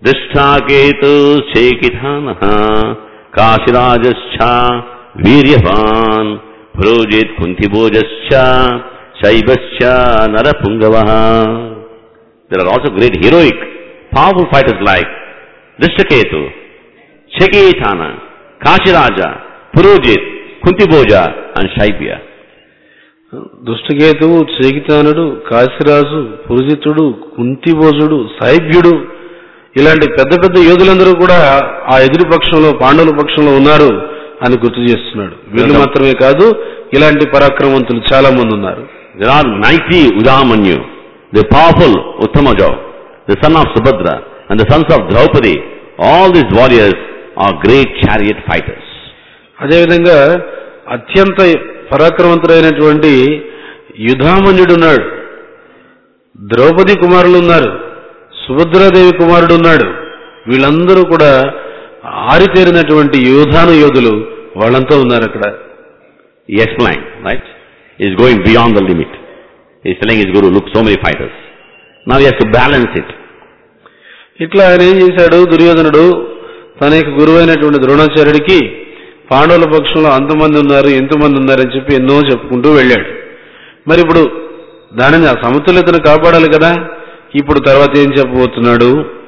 Drishtaketu Chekitanaha Kashirajascha Viryavan Projit Kuntibojascha Shaibascha Narapungavaha. There are also great heroic, powerful fighters like Drishtaketu, Chekitana, Kashiraja, Purojit, Kuntiboja and Shaibya. దుష్టకేతువు, చేకితానుడు, కాశీరాజు, పురుజితుడు, కుంతిభోజుడు, సైభ్యుడు ఇలాంటి పెద్ద పెద్ద యోధులందరూ కూడా ఆ ఎదురు పక్షంలో పాండవుల పక్షంలో ఉన్నారు అని గుర్తు చేస్తున్నాడు. వీళ్ళు మాత్రమే కాదు, ఇలాంటి పరాక్రమవంతులు చాలా మంది ఉన్నారు. There are 90 Udamanyu, the powerful Uttamaja, the son of Subhadra and the sons of Draupadi. All these warriors are great chariot fighters. అదేవిధంగా అత్యంత పరాక్రమవంతుడైనటువంటి యుధామన్యుడు ఉన్నాడు, ద్రౌపది కుమారులు ఉన్నారు, సుభద్రాదేవి కుమారుడు ఉన్నాడు. వీళ్ళందరూ కూడా ఆరితేరినటువంటి యోధులు, వాళ్ళంతా ఉన్నారు అక్కడ. He explained, right? He is going beyond the limit. He is telling his guru, look, so many fighters. Now he has to balance it. ఇట్లా ఆయన ఏం చేశాడు, దుర్యోధనుడు తన యొక్క గురువైనటువంటి ద్రోణాచార్యుడికి పాండవుల పక్షంలో అంతమంది ఉన్నారు, ఎంతమంది ఉన్నారని చెప్పి ఎన్నో చెప్పుకుంటూ వెళ్ళాడు. మరి ఇప్పుడు దానిని ఆ సమతుల్యతను కాపాడాలి కదా. ఇప్పుడు తర్వాత ఏం చెప్పబోతున్నాడు?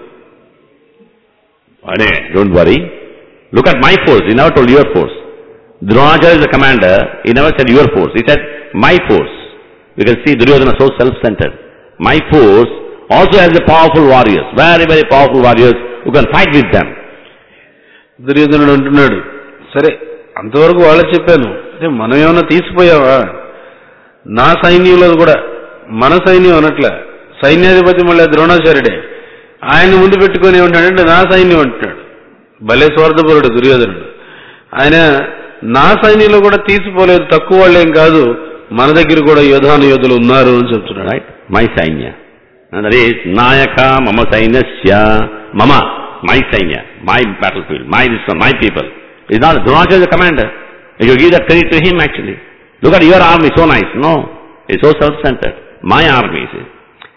Don't worry. Look at my force. He never told your force. Dronacharya is the commander. He never said your force. He said my force. You can see Duryodhana so self-centered. My force also has the powerful warriors, very, very powerful warriors who can fight with them. దుర్యోధనుడు అంటున్నాడు, సరే అంతవరకు వాళ్ళకి చెప్పాను, అంటే మనం ఏమన్నా తీసిపోయావా? నా సైన్యంలో కూడా మన సైన్యం అనట్ల, సైన్యాధిపతి మళ్ళీ ద్రోణాచార్యుడే. ఆయన ముందు పెట్టుకొని ఏమంటాడంటే నా సైన్యం అంటున్నాడు. భలే స్వార్థపరుడు దుర్యోధనుడు. ఆయన నా సైన్యంలో కూడా తీసిపోలేదు, తక్కువ వాళ్ళేం కాదు, మన దగ్గర కూడా యోధులు ఉన్నారు అని చెప్తున్నాడు. Right? My సైన్య. And that is Nayaka Mama Sainyasya Mama, my Sainya, my battlefield, my this one, my people. It's not Dronacharya is the commander. You give that credit to him actually. Look at your army, so nice. No, it's so self-centered. My army is it.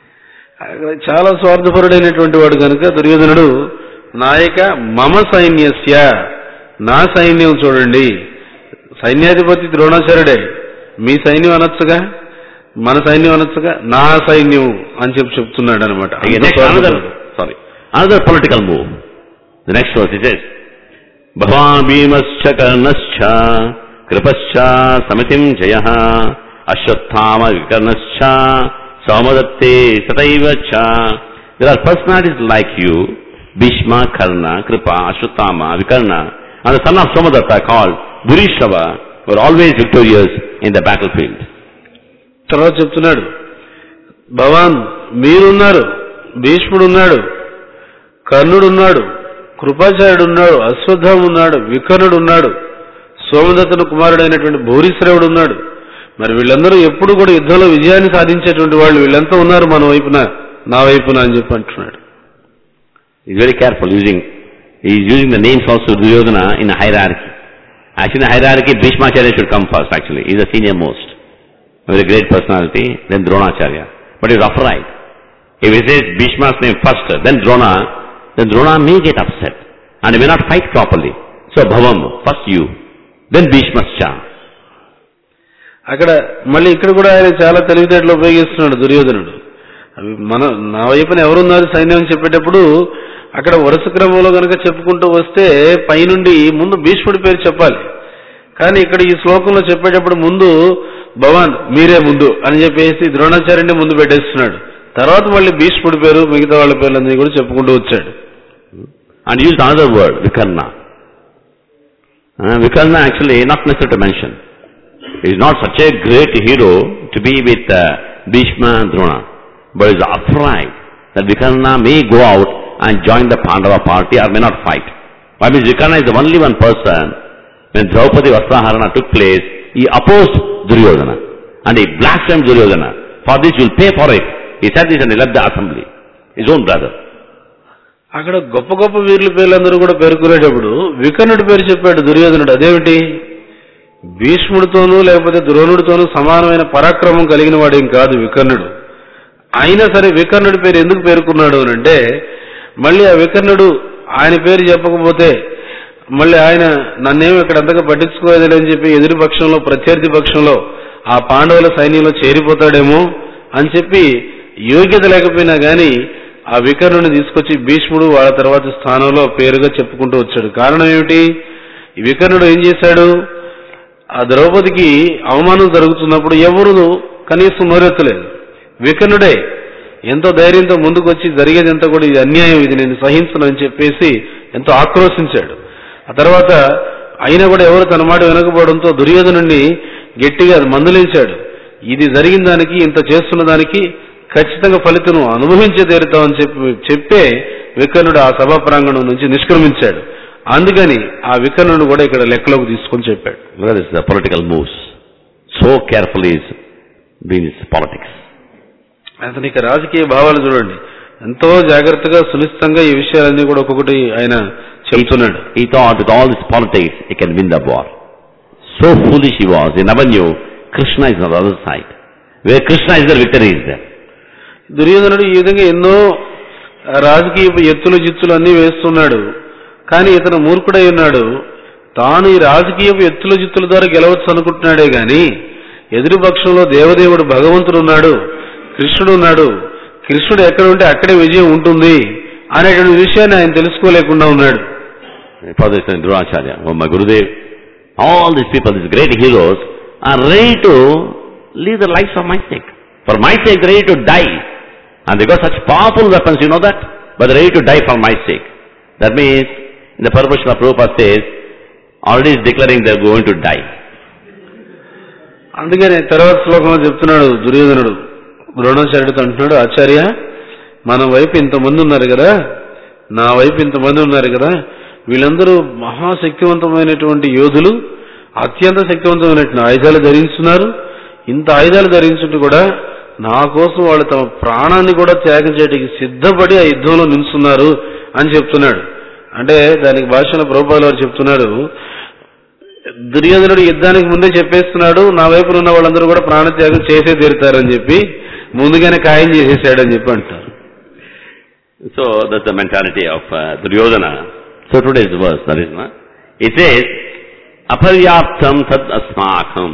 చాలా స్వార్థపరుడైనటువంటి వాడు కనుక దుర్యోధనుడు నాయక మమ సైన్యస్య, నా సైన్యం చూడండి, సైన్యాధిపతి ద్రోణాచార్యుడే, మీ సైన్యం అనొచ్చుగా, మన సైన్యం అనొచ్చుగా, నా సైన్యం అని చెప్తున్నాడు అనమాట. Another political move. The next verse it says, Bhavan Bhimascha Karnascha Kripascha Samitim Jayaha Ashwathama Vikarnascha Samadatte Sataivacha. There are personalities like you, Bhishma, Karna, Kripa, Ashwathama, Vikarna, and the son of Somadatta called Bhurishrava were always victorious in the battlefield. తర్వాత చెప్తున్నాడు, భవాన్ మీరున్నారు, భీష్ముడు ఉన్నాడు, కర్ణుడు ఉన్నాడు, కృపాచార్యుడు ఉన్నాడు, అశ్వత్థామ ఉన్నాడు, వికర్ణుడు ఉన్నాడు, సోమదత్తను కుమారుడైనటువంటి భూరిశ్రవుడు ఉన్నాడు. మరి వీళ్ళందరూ ఎప్పుడు కూడా యుద్ధంలో విజయాన్ని సాధించేటువంటి వాళ్ళు, వీళ్ళంతా ఉన్నారు మన వైపున, నా వైపున అని చెప్పి అంటున్నాడు. He's very careful he is using the names also Duryodhana in a hierarchy. Actually in a hierarchy Bhishmacharya should come first actually. He is the senior most. A very great personality, then Dronacharya. But he's upright. If he says Bhishma's name first, then Drona may get upset and he may not fight properly. So Bhavam, first you, then Bhishmascha. అక్కడ మళ్ళీ ఇక్కడ కూడా ఆయన చాలా తెలివితేటలు ఉపయోగిస్తున్నాడు దుర్యోధనుడు. నా వైపున ఎవరున్నారు సైన్యం అని చెప్పేటప్పుడు అక్కడ వరుస క్రమంలో కనుక చెప్పుకుంటూ వస్తే పైనుండి ముందు భీష్ముడి పేరు చెప్పాలి. కానీ ఇక్కడ ఈ శ్లోకంలో చెప్పేటప్పుడు ముందు భవాన్ మీరే ముందు అని చెప్పేసి ద్రోణాచార్యుని ముందు పెట్టేస్తున్నాడు. తర్వాత మళ్ళీ భీష్ముడి పేరు మిగతా వాళ్ళ పేర్లన్నీ కూడా చెప్పుకుంటూ వచ్చాడు. And used another word, Vikarna. Vikarna actually not necessary to mention. He is not such a great hero to be with Bhishma and Drona. But he is upright that Vikarna may go out and join the Pandava party or may not fight. Why? Because Vikarna is the only one person, when Draupadi Vastraharana took place, he opposed Duryodhana. And he blasphemed Duryodhana. For this you will pay for it. He said this and he left the assembly. His own brother. అక్కడ గొప్ప గొప్ప వీరుల పేర్లందరూ కూడా పేర్కొనేటప్పుడు వికర్ణుడి పేరు చెప్పాడు దుర్యోధనుడు. అదేమిటి? భీష్ముడితోనూ లేకపోతే ద్రోణుడితోనూ సమానమైన పరాక్రమం కలిగిన వాడేం కాదు వికర్ణుడు. అయినా సరే వికర్ణుడి పేరు ఎందుకు పేర్కొన్నాడు అంటే మళ్ళీ ఆ వికర్ణుడు ఆయన పేరు చెప్పకపోతే మళ్ళీ ఆయన నన్నేమి ఇక్కడ అంతగా పట్టించుకోలేదని అని చెప్పి ఎదురు పక్షంలో ప్రత్యర్థి పక్షంలో ఆ పాండవుల సైన్యంలో చేరిపోతాడేమో అని చెప్పి యోగ్యత లేకపోయినా గాని ఆ వికర్ణుని తీసుకొచ్చి భీష్ముడు వాళ్ళ తర్వాత స్థానంలో పేరుగా చెప్పుకుంటూ వచ్చాడు. కారణం ఏమిటి? ఈ వికర్ణుడు ఏం చేశాడు? ఆ ద్రౌపదికి అవమానం జరుగుతున్నప్పుడు ఎవరు కనీసం నోరెత్తలేదు. వికర్ణుడే ఎంతో ధైర్యంతో ముందుకు వచ్చి జరిగేదంతా కూడా ఇది అన్యాయం, ఇది నేను సహించను అని చెప్పేసి ఎంతో ఆక్రోశించాడు. ఆ తర్వాత అయినా కూడా ఎవరు తన మాట వినకపోవడంతో దుర్యోధనుడిని గట్టిగా మందలించాడు. ఇది జరిగిన దానికి, ఇంత చేస్తున్న దానికి ఖచ్చితంగా ఫలితం అనుభవించే తీరుతామని చెప్పే వికర్ణుడు ఆ సభా ప్రాంగణం నుంచి నిష్క్రమించాడు. అందుకని ఆ వికర్ణుడు కూడా ఇక్కడ లెక్కలోకి తీసుకొని చెప్పాడు. Where is the political moves? So carefully is being politics. అతని ఇక రాజకీయ భావాలు చూడండి, ఎంతో జాగ్రత్తగా సునిశ్చితంగా ఈ విషయాలన్నీ కూడా ఒక్కొక్కటి ఆయన చెబుతున్నాడు. He thought with all this politics he can win the war. So foolish he was. He never knew Krishna is on the other side. Where Krishna is there, victory is there. దుర్యోధనుడు ఈ విధంగా ఎన్నో రాజకీయ ఎత్తులు జిత్తులు అన్ని వేస్తున్నాడు. కానీ ఇతను మూర్ఖుడై ఉన్నాడు. తాను ఈ రాజకీయ ఎత్తుల జిత్తుల ద్వారా గెలవచ్చు అనుకుంటున్నాడే గాని ఎదురు పక్షంలో దేవదేవుడు భగవంతుడు ఉన్నాడు, కృష్ణుడు ఉన్నాడు. కృష్ణుడు ఎక్కడ ఉంటే అక్కడే విజయం ఉంటుంది అనేటువంటి విషయాన్ని ఆయన తెలుసుకోలేకుండా ఉన్నాడు. Father Dronacharya, my Gurudev, all these people, these great heroes, are ready to leave their lives for my sake. For my sake, they are ready to die. And they got such powerful weapons, you know that? But they are ready to die for my sake. That means, in the Paramahansa Prabhupada says, already is declaring they are going to die. అందుకని తర్వాత శ్లోకంలో చెప్తున్నాడు దుర్యోధనుడు ద్రోణాచార్యుడితో అంటున్నాడు, ఆచార్య మన వైపు ఇంతమంది ఉన్నారు కదా, నా వైపు ఇంతమంది ఉన్నారు కదా, వీళ్ళందరూ మహాశక్తివంతమైనటువంటి యోధులు, అత్యంత శక్తివంతమైనటువంటి ఆయుధాలు ధరిస్తున్నారు. ఇంత ఆయుధాలు ధరించుంటూ కూడా నా కోసం వాళ్ళు తమ ప్రాణాన్ని కూడా త్యాగం చేయడానికి సిద్ధపడి ఆ యుద్ధంలో నిలుస్తున్నారు అని చెప్తున్నాడు. అంటే దానికి భాషలో ప్రభుపాదుల వారు చెప్తున్నారు, దుర్యోధనుడు యుద్ధానికి ముందే చెప్పేస్తున్నాడు నా వైపున ఉన్న వాళ్ళందరూ కూడా ప్రాణత్యాగం చేసే తీరుతారని చెప్పి ముందుగానే ఖాయం చేసేసాడని చెప్పి అంటారు. So that's the mentality of Duryodhana. So today's verse, that is, it says, aparyaptam tad asmakam.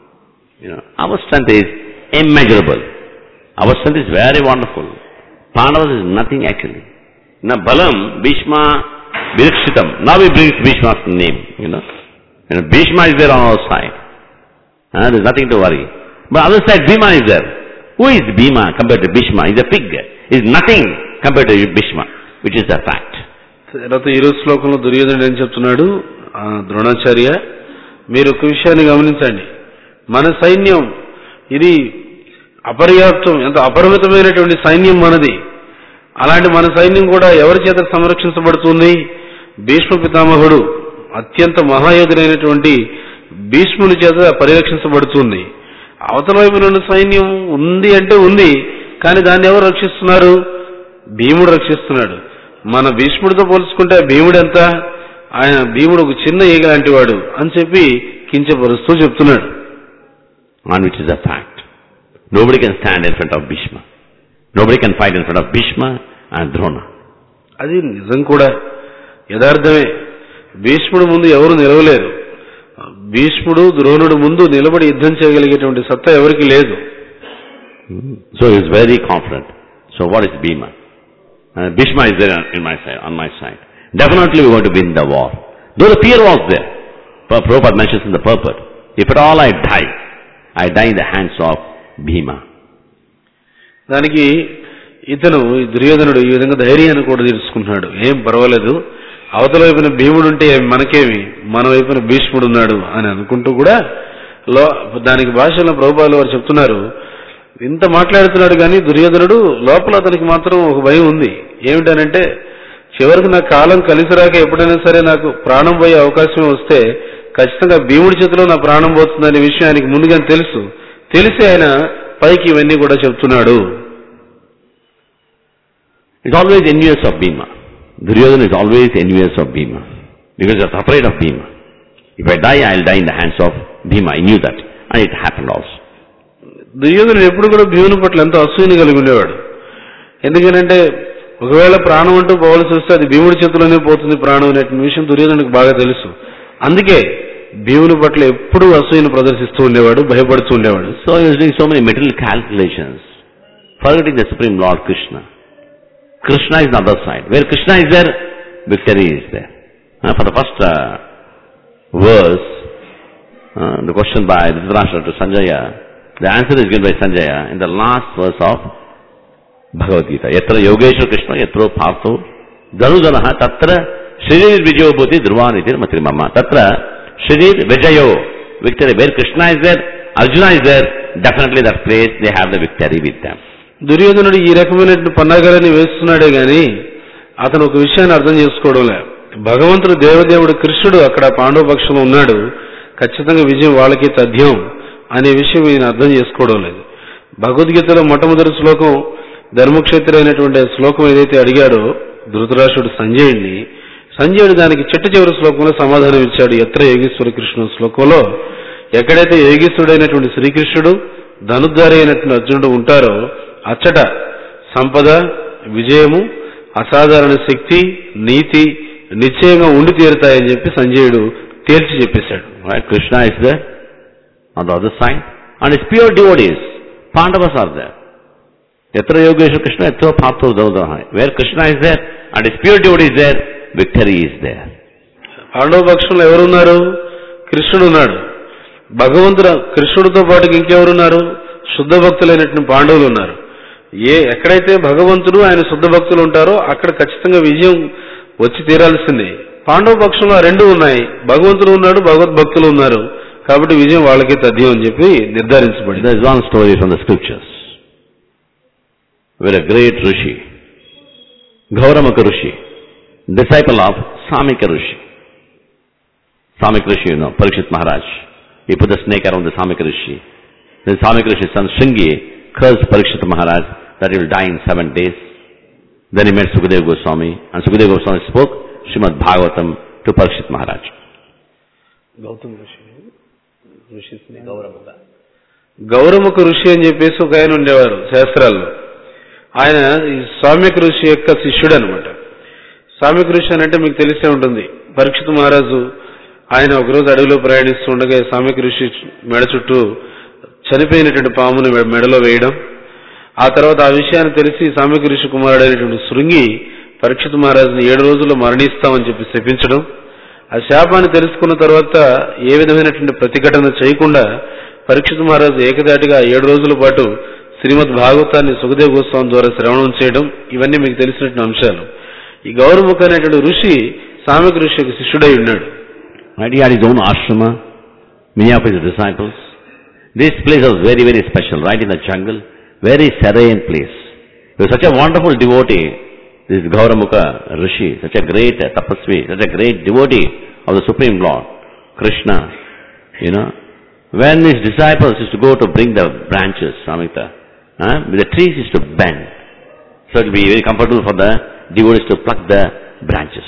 Our strength is immeasurable. Our strength is very wonderful. Pandavas is nothing actually. Now Balam, Bhishma, Virikshitam. Now we bring Bhishma's name, Bhishma is there on our side. There is nothing to worry. But other side, Bhima is there. Who is Bhima compared to Bhishma? He is a pig. He is nothing compared to Bhishma, which is the fact. తర్వాత ఈరోజు శ్లోకంలో దుర్యోధనుడు ఏం చెప్తున్నాడు, ద్రోణాచార్య మీరు ఒక విషయాన్ని గమనించండి, మన సైన్యం ఇది అపర్యాప్తం, ఎంత అపరిమితమైనటువంటి సైన్యం మనది. అలాంటి మన సైన్యం కూడా ఎవరి చేత సంరక్షించబడుతుంది? భీష్మ పితామహుడు అత్యంత మహాయోధుడైనటువంటి భీష్ముని చేత పరిరక్షించబడుతుంది. అవతల వైపున ఉన్న సైన్యం ఉంది అంటే ఉంది, కానీ దాన్ని ఎవరు రక్షిస్తున్నారు? భీముడు రక్షిస్తున్నాడు. మన భీష్ముడితో పోల్చుకుంటే భీముడు ఎంత? ఆయన భీముడు ఒక చిన్న ఈగ లాంటి వాడు అని చెప్పి కించపరుస్తూ చెప్తున్నాడు. And which is a fact. Nobody can stand in front of Bhishma. Nobody can fight in front of Bhishma and Drona. అది నిజం కూడా, యథార్థమే. భీష్ముడు ముందు ఎవరు నిలవలేరు. భీష్ముడు ద్రోణుడు ముందు నిలబడి యుద్ధం చేయగలిగేటువంటి సత్తా ఎవరికి లేదు. So he is very confident. So what is Bhima? Bhishma is there on my side. Definitely we are going to win the war. Though the fear was there. Prabhupada mentions in the purport, if at all I die in the hands of Bhima. దానికి ఇతను దుర్యోధనుడు ఈ విధంగా ధైర్యాన్ని కూడా తెలుసుకుంటున్నాడు. ఏం పర్వాలేదు, అవతల వైపున భీముడు ఉంటే మనకేమి, మన వైపున భీష్ముడు ఉన్నాడు అని అనుకుంటూ కూడా దానికి భాషలో ప్రభుపాదుల వారు చెప్తున్నారు, ఇంత మాట్లాడుతున్నాడు కానీ దుర్యోధనుడు లోపల అతనికి మాత్రం ఒక భయం ఉంది. ఏమిటనంటే చివరికి నా కాలం కలిసి రాక ఎప్పుడైనా సరే నాకు ప్రాణం పోయే అవకాశం వస్తే ఖచ్చితంగా భీముడి చేతిలో నా ప్రాణం పోతుందనే విషయం ఆయనకి ముందుగానే తెలిసి ఆయన పైకి ఇవన్నీ కూడా చెప్తున్నాడు. It's always envious of Bhima. Duryodhana is always envious of Bhima because he is afraid of Bhima. If I die, I will die in the hands of Bhima. I knew that, and it happened also. దుర్యోధనుడు ఎప్పుడు కూడా భీముని పట్ల ఎంతో అసూయని కలిగి ఉండేవాడు. ఎందుకంటే ఒకవేళ ప్రాణం అంటూ పోవాల్సి వస్తే అది భీముడి చేతిలోనే పోతుంది ప్రాణం అనేటువంటి విషయం దుర్యోధనుడికి బాగా తెలుసు. అందుకే భీముని పట్ల ఎప్పుడూ అసూయను ప్రదర్శిస్తూ ఉండేవాడు, భయపడుతూ ఉండేవాడు. So he was doing so many material calculations, forgetting the Supreme Lord Krishna. Krishna is on the other side. Where Krishna is there, victory is there. For the first verse, the question by Dhritarashtra to Sanjaya, the answer is given by Sanjaya in the last verse of Bhagavad Gita. Yatra Yogeshwar Krishna, yatra Partho, Dhanudanaha, tatra Shririr Vijayo Bhuti Dhruvaniti Matri Mama. Tatra Shririr Vijayo, victory. Where Krishna is there, Arjuna is there, definitely that place they have the victory with them. దుర్యోధనుడు ఈ రకమైన పన్నాగాలని వేస్తున్నాడే గాని అతను ఒక విషయాన్ని అర్థం చేసుకోవడంలే. భగవంతుడు దేవదేవుడు కృష్ణుడు అక్కడ పాండవ పక్షంలో ఉన్నాడు, ఖచ్చితంగా విజయం వాళ్ళకి తథ్యం అనే విషయం ఈయన అర్థం చేసుకోవడం లేదు. భగవద్గీతలో మొట్టమొదటి శ్లోకం ధర్మక్షేత్ర అయినటువంటి శ్లోకం ఏదైతే అడిగాడో ధృతరాష్ట్రుడు సంజయుడు దానికి చిట్ట చివరి శ్లోకంలో సమాధానం ఇచ్చాడు. ఎత్ర యోగేశ్వర కృష్ణ శ్లోకంలో ఎక్కడైతే యోగేశ్వరుడైనటువంటి శ్రీకృష్ణుడు ధనుద్ధారి అయినటువంటి అర్జునుడు ఉంటారో అచ్చట సంపద, విజయము, అసాధారణ శక్తి, నీతి నిశ్చయంగా ఉండి తీరుతాయని చెప్పి సంజయుడు తేల్చి చెప్పేశాడు. Krishna is there on the other side and his pure devotees, Pandavas are there. Yatra Yogeshwar Krishna, yatra Partho Dhanudanaha. Where Krishna is there and his pure devotees is there, victory is there. పాండవ పక్షంలో ఎవరున్నారు? కృష్ణుడు ఉన్నాడు. కృష్ణుడితో పాటు ఇంకెవరున్నారు? శుద్ధ భక్తులైనటువంటి పాండవులు ఉన్నారు. ఎక్కడైతే భగవంతుడు ఆయన శుద్ధ భక్తులు ఉంటారో అక్కడ ఖచ్చితంగా విజయం వచ్చి తీరాల్సిందే. పాండవ పక్షంలో రెండు ఉన్నాయి, భగవంతుడు ఉన్నాడు, భగవద్భక్తులు ఉన్నారు, కాబట్టి విజయం వాళ్ళకి తథ్యం అని చెప్పి నిర్ధారించబడింది. There is one story from the scriptures where a great Rishi, Gauramaka Rishi, disciple of Samika Rishi. Samika Rishi, Parikshit Maharaj, he put the snake around the Samika Rishi. Then Samika Rishi's son Shringi cursed Parikshit Maharaj that he will die in 7 days. Then he met Sukadeva Goswami, and Sukadeva Goswami spoke Srimad Bhagavatam to Parikshit Maharaj. గౌరమక ఋషి అని చెప్పేసి ఒక ఆయన ఉండేవారు శాస్త్రాల్లో. ఆయన ఈ సామ్యక ఋషి యొక్క శిష్యుడు అనమాట. సామ్యక ఋషి అని అంటే మీకు తెలిసే ఉంటుంది. పరీక్షిత్ మహారాజు ఆయన ఒకరోజు అడవిలో ప్రయాణిస్తూ ఉండగా సామ్యక ఋషి మెడ చుట్టూ చనిపోయినటువంటి పాముని మెడలో వేయడం, ఆ తర్వాత ఆ విషయాన్ని తెలిసి సామ్యక ఋషి కుమారుడైనటువంటి శృంగి పరీక్షిత్ మహారాజుని 7 రోజుల్లో మరణిస్తామని చెప్పి శపించడం, ఆ శాపాన్ని తెలుసుకున్న తర్వాత ఏ విధమైనటువంటి ప్రతిఘటన చేయకుండా పరీక్షిత్ మహారాజు ఏకదాటిగా 7 రోజుల పాటు శ్రీమద్ భాగవతాన్ని సుఖదేవ గోస్వామి ద్వారా శ్రవణం చేయడం, ఇవన్నీ మీకు తెలిసినటువంటి అంశాలు. ఈ గౌరముఖ అనేటువంటి ఋషి సామ్యక ఋషి యొక్క శిష్యుడై ఉన్నాడు. He had his own ashrama, many of his disciples. This place was very, very special, right in the jungle, very serene place. He was such a wonderful devotee, this Gauramukha Rishi, such a great tapasvi, such a great devotee of the Supreme Lord, Krishna. When his disciples used to go to bring the branches, Samhita, the trees used to bend. So it would be very comfortable for the devotees to pluck the branches.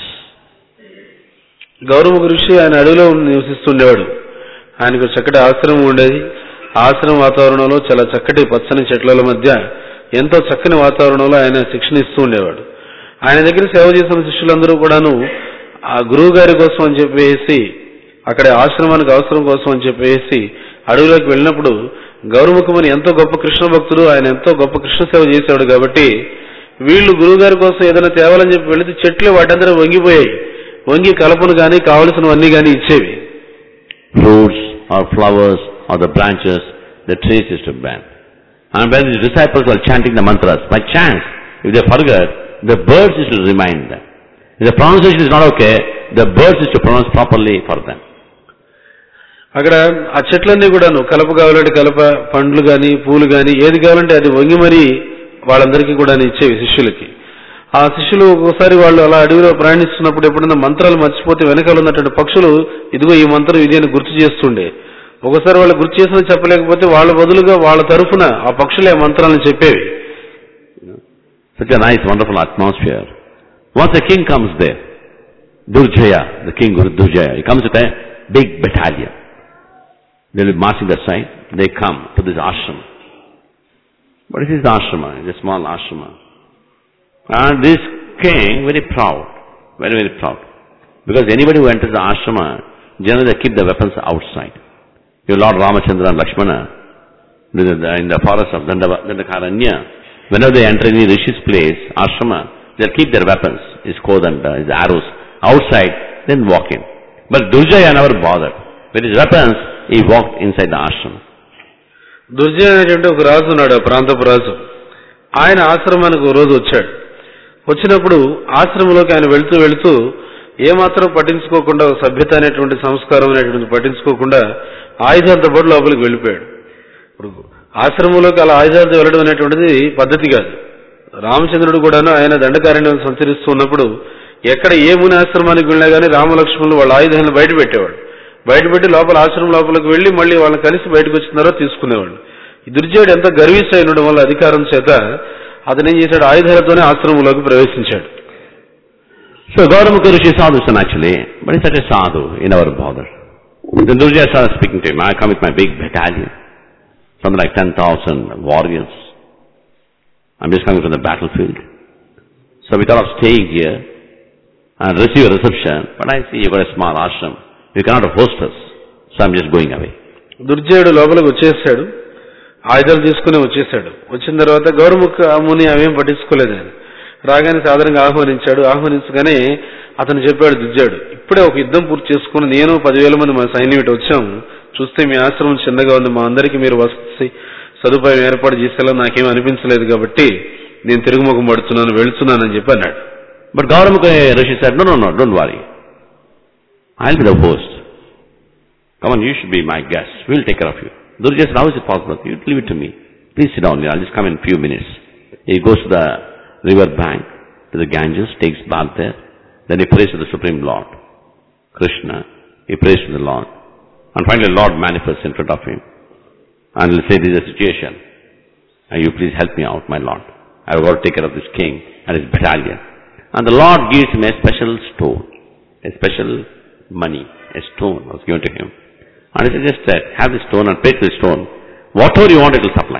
గౌరవ ఋషి ఆయన అడవిలో నివసిస్తుండేవాడు. ఆయనకు చక్కటి ఆశ్రమం ఉండేది. ఆశ్రమ వాతావరణంలో చాలా చక్కటి పచ్చని చెట్ల మధ్య ఎంతో చక్కని వాతావరణంలో ఆయన శిక్షణ ఇస్తూ ఉండేవాడు. ఆయన దగ్గర సేవ చేసిన శిష్యులందరూ కూడాను ఆ గురువు గారి కోసం అని చెప్పేసి అక్కడ ఆశ్రమానికి అవసరం కోసం అని చెప్పేసి అడవిలోకి వెళ్ళినప్పుడు గౌరముఖమని ఎంతో గొప్ప కృష్ణ భక్తుడు, ఆయన ఎంతో గొప్ప కృష్ణ సేవ చేసేవాడు కాబట్టి వీళ్ళు గురువు గారి కోసం ఏదైనా తేవాలని చెప్పి వెళితే చెట్లు వాటందరూ వంగిపోయాయి. వంగి కలపను గాని కావలసినవన్నీ గాని ఇచ్చేవి. Fruits or flowers or the branches, the trees used to bend. And when the disciples were chanting the mantras, by chance, if they forget, the birds used to remind them. If the pronunciation is not okay, the birds used to pronounce properly for them. అక్కడ ఆ చెట్లన్నీ కూడాను కలప కావాలంటే కలప, పండ్లు గాని పూలు గాని ఏది కావాలంటే అది వంగి మరీ వాళ్ళందరికీ కూడా ఇచ్చేవి శిష్యులకి. ఆ శిష్యులు ఒకసారి వాళ్ళు అలా అడవిలో ప్రయాణిస్తున్నప్పుడు ఎప్పుడైనా మంత్రాలు మర్చిపోతే వెనకాల ఉన్నటువంటి పక్షులు ఇదిగో ఈ మంత్రం ఇది అని గుర్తు చేస్తుండే. ఒకసారి వాళ్ళు గుర్తు చేసిన చెప్పలేకపోతే వాళ్ళ బదులుగా వాళ్ళ తరఫున ఆ పక్షులే మంత్రాలను చెప్పేవి. Such a nice, wonderful atmosphere. Once a king comes there, Durjaya, the king Durjaya, he comes with a big battalion. They will be marching that side. They come to this ashrama. But this is the ashrama, it's a small ashrama. And this king very proud, very, very proud. Because anybody who enters the ashrama, generally they keep the weapons outside. Your Lord Ramachandra and Lakshmana, in the forest of Dandakaranya, whenever they enter any Rishi's place, ashrama, they'll keep their weapons, his kodan, his arrows, outside, then walk in. But Durjaya never bothered. With his weapons, he walked inside the ashrama. Durjaya అనేటువంటి ఒక రాజు ఉన్నాడు, ఆ ప్రాంతపు రాజు. ఆయన ఆశ్రమానికి ఒక రోజు వచ్చాడు. వచ్చినప్పుడు ఆశ్రమంలోకి ఆయన వెళుతూ వెళుతూ ఏమాత్రం పట్టించుకోకుండా, సభ్యత అనేటువంటి సంస్కారం అనేటువంటి పట్టించుకోకుండా ఆయుధాలతో పాటు లోపలికి వెళ్ళిపోయాడు. ఇప్పుడు ఆశ్రమంలోకి అలా ఆయుధాలతో వెళ్ళడం అనేటువంటిది పద్ధతి కాదు. రామచంద్రుడు కూడాను ఆయన దండకారణ్యం సంచరిస్తూ ఉన్నప్పుడు ఎక్కడ ఏ ముని ఆశ్రమానికి వెళ్ళినా కానీ రామలక్ష్మణులు వాళ్ళ ఆయుధాలను బయట పెట్టేవాడు. బయటపెట్టి లోపల ఆశ్రమం లోపలికి వెళ్లి మళ్ళీ వాళ్ళని కలిసి బయటకు వచ్చిన తర్వాత తీసుకునేవాళ్ళు. ఈ దుర్జయుడు ఎంత గర్విష్ట ఉండడం వల్ల అధికారం చేత అతను ఏం చేశాడు, ఆయుధాలతోనే ఆశ్రమంలోకి ప్రవేశించాడు. So Gauramukha Rishi saw this one actually, but he's such a sadhu, he never bothered. Then Durjaya started speaking to him, I come with my big battalion, something like 10,000 warriors. I'm just coming from the battlefield. So we thought of staying here and receive a reception, but I see you've got a small ashram. You cannot host us, so I'm just going away. దుర్జయుడు లోపలికి వచ్చేసాడు, ఆయుధాలు తీసుకుని వచ్చేసాడు. వచ్చిన తర్వాత గౌరముఖ ముని అవేం పట్టించుకోలేదు. ఆయన రాగానే సాధారణంగా ఆహ్వానించగానే అతను చెప్పాడు దుర్జయుడు, ఇప్పుడే ఒక యుద్ధం పూర్తి చేసుకుని నేను 10,000 మంది మా సైన్యం ఇటు వచ్చాము, చూస్తే మీ ఆశ్రమం చిన్నగా ఉంది, మా అందరికీ మీరు వసతి సదుపాయం ఏర్పాటు చేసేలా నాకేం అనిపించలేదు కాబట్టి నేను తిరుగుముఖం పడుతున్నాను, వెళుతున్నానని చెప్పి అన్నాడు. But Gauramukha Rishi said, no, don't worry. I'll be the host. Come on, you should be my guest. We'll take care of you. Durjaya said, how is it possible? You leave it to me. Please sit down here. I'll just come in a few minutes. He goes to the river bank, to the Ganges, takes bath there. Then he prays to the Supreme Lord, Krishna. He prays to the Lord. And finally the Lord manifests in front of him. And he'll say, this is a situation. And you please help me out, my Lord. I've got to take care of this king and his battalion. And the Lord gives him a special stone, a special money, a stone was given to him. And he suggested, have this stone and pay to the stone. Whatever you want, it will supply.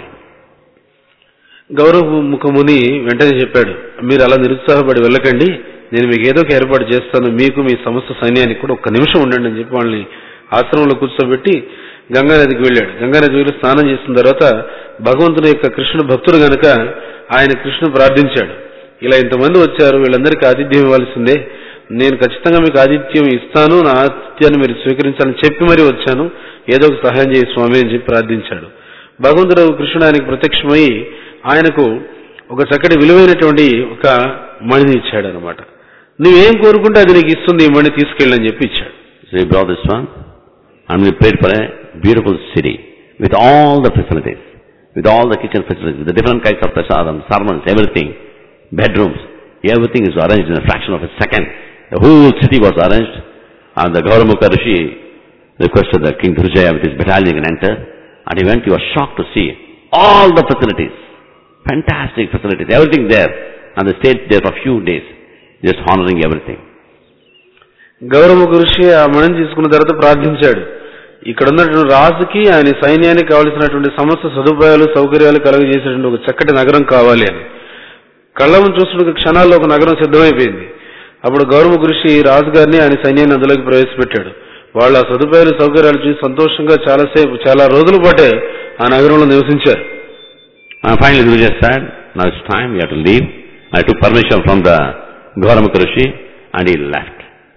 గౌరవముఖముని వెంటనే చెప్పాడు, మీరు అలా నిరుత్సాహపడి వెళ్ళకండి, నేను మీకు ఏదో ఒక ఏర్పాటు చేస్తాను, మీకు మీ సమస్త సైన్యానికి కూడా ఒక్క నిమిషం ఉండండి అని చెప్పి వాళ్ళని ఆశ్రమంలో కూర్చోబెట్టి గంగానదికి వెళ్ళాడు. గంగానది వెళ్ళి స్నానం చేసిన తర్వాత భగవంతుని యొక్క కృష్ణుడు భక్తుడు గనుక ఆయన కృష్ణుడు ప్రార్థించాడు, ఇలా ఇంతమంది వచ్చారు, వీళ్ళందరికీ ఆతిథ్యం ఇవ్వాల్సిందే, నేను ఖచ్చితంగా మీకు ఆతిథ్యం ఇస్తాను, నా ఆతిథ్యాన్ని మీరు స్వీకరించాలని చెప్పి మరీ వచ్చాను, ఏదో ఒక సహాయం చేయి స్వామి అని చెప్పి ప్రార్థించాడు. భగవంతుడు కృష్ణుడు ఆయనకు ప్రత్యక్షమై ఆయనకు ఒక చక్కటి విలువైనటువంటి ఒక మణిని ఇచ్చాడు అనమాట. నువ్వేం కోరుకుంటే అది నీకు ఇస్తుంది, ఈ మణి తీసుకెళ్ళని చెప్పి ఇచ్చాడు. So he brought this one and we prayed for a beautiful city with all the facilities, with all the kitchen facilities, with the different kinds of prasadam, sermons, everything, bedrooms, everything is arranged in a fraction of a second. The whole city was arranged, and the Gauramukha Rishi requested the King Durjaya with his battalion and enter, and he went. He was shocked to see all the facilities, fantastic facilities, everything there, and they stayed there for a few days, just honoring everything. Gauramukha ఋషి ఆ మణిని తీసుకున్న తర్వాత ప్రార్థించాడు, ఇక్కడ ఉన్నటువంటి రాజుకి ఆయన సైన్యానికి కావలసినటువంటి సమస్త సదుపాయాలు సౌకర్యాలు కలుగజేసేటువంటి ఒక చక్కటి నగరం కావాలి అని. కళ్ళము చూస్తున్న క్షణాల్లో ఒక నగరం సిద్ధమైపోయింది. అప్పుడు గౌరముఖ ఋషి రాజుగారిని ఆయన సైన్యాన్ని అందులోకి ప్రవేశపెట్టాడు. వాళ్ళ సదుపాయాలు సౌకర్యాలు చూసి సంతోషంగా చాలా రోజుల పాటే ఆ నగరంలో నివసించారు. Finally Durjaya said, now it's time, we have to leave. I took permission from the Gauramukha Rishi and he left.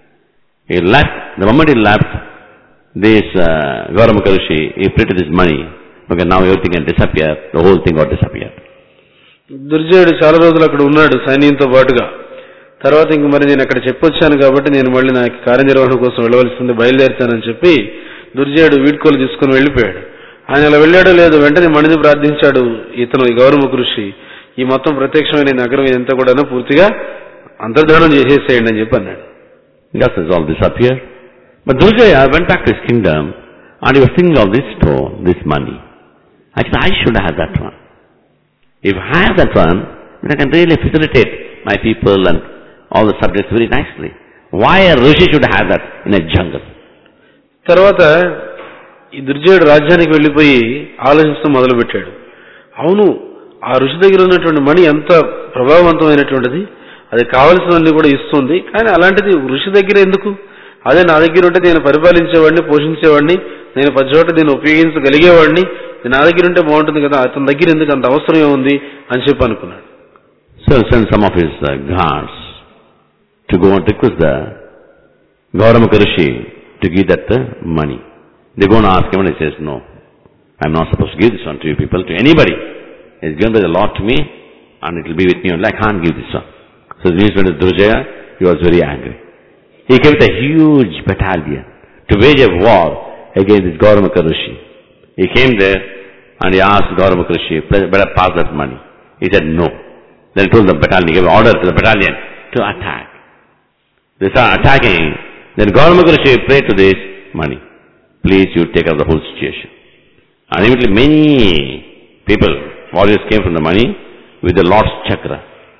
The moment he left, this Gauramukha Rishi, he printed his money. Okay, now everything can disappear. The whole thing got disappeared. దుర్జయుడు చాలా రోజులు అక్కడ ఉన్నాడు సైన్యంతో పాటుగా. తర్వాత ఇంక మరి నేను అక్కడ చెప్పొచ్చాను కాబట్టి నేను మళ్ళీ నా కార్యనిర్వహణ కోసం వెళ్ళవలసింది, బయలుదేరుతానని చెప్పి దుర్జయుడు వీడ్కోలు తీసుకుని వెళ్ళిపోయాడు. ఆయన అలా వెళ్ళాడో లేదు, వెంటనే మణిని ప్రార్థించాడు ఇతను ఈ గౌరముఖ ఋషి, ఈ మొత్తం ప్రత్యక్షమైన నగరం ఇదంతా కూడా పూర్తిగా అంతర్ధానం చేసేసేయండి అని చెప్పి అన్నాడు. Just as all disappeared. But Durjaya went back to his kingdom and he was thinking of this stone, this money. Actually, I should have that one. If I have that one, then I can really facilitate my people and all the subjects very nicely. Why a rishi should have that in a jungle? తర్వాత ఈ దుర్జయుడు రాజ్యానికి వెళ్లిపోయి ఆలోచిస్తూ మొదలుపెట్టాడు. అవును, ఆ ఋషి దగ్గర ఉన్నటువంటి మణి ఎంత ప్రభావవంతమైనటువంటిది, అది కావలసినవన్నీ కూడా ఇస్తుంది. కానీ అలాంటిది ఋషి దగ్గర ఎందుకు? అదే నా దగ్గర ఉంటే నేను పరిపాలించేవాడిని, పోషించేవాడిని, నేను 10 చోట్ల దీన్ని ఉపయోగించగలిగేవాడిని, నా దగ్గర ఉంటే బాగుంటుంది కదా, అతని దగ్గర ఎందుకు అంత అవసరం ఏముంది అని చెప్పి అనుకున్నాడు. So he'll send some of his guards to go and request the Gauramukha Rishi to give that money. They're going to ask him and he says, no, I'm not supposed to give this one to you people, to anybody. It's given by the Lord to me and it will be with me only. I can't give this one. So the news went to Durjaya. He was very angry. He came with a huge battalion to wage a war against this Gauramukha Rishi. He came there and he asked Gauramukha Rishi, better pass that money. He said no. Then he told the battalion, he gave order to the battalion to attack. They started attacking. Then Gauramukha Rishi prayed to this money. Please you take up the whole situation. And immediately many people, warriors came from the money with the Lord's chakra.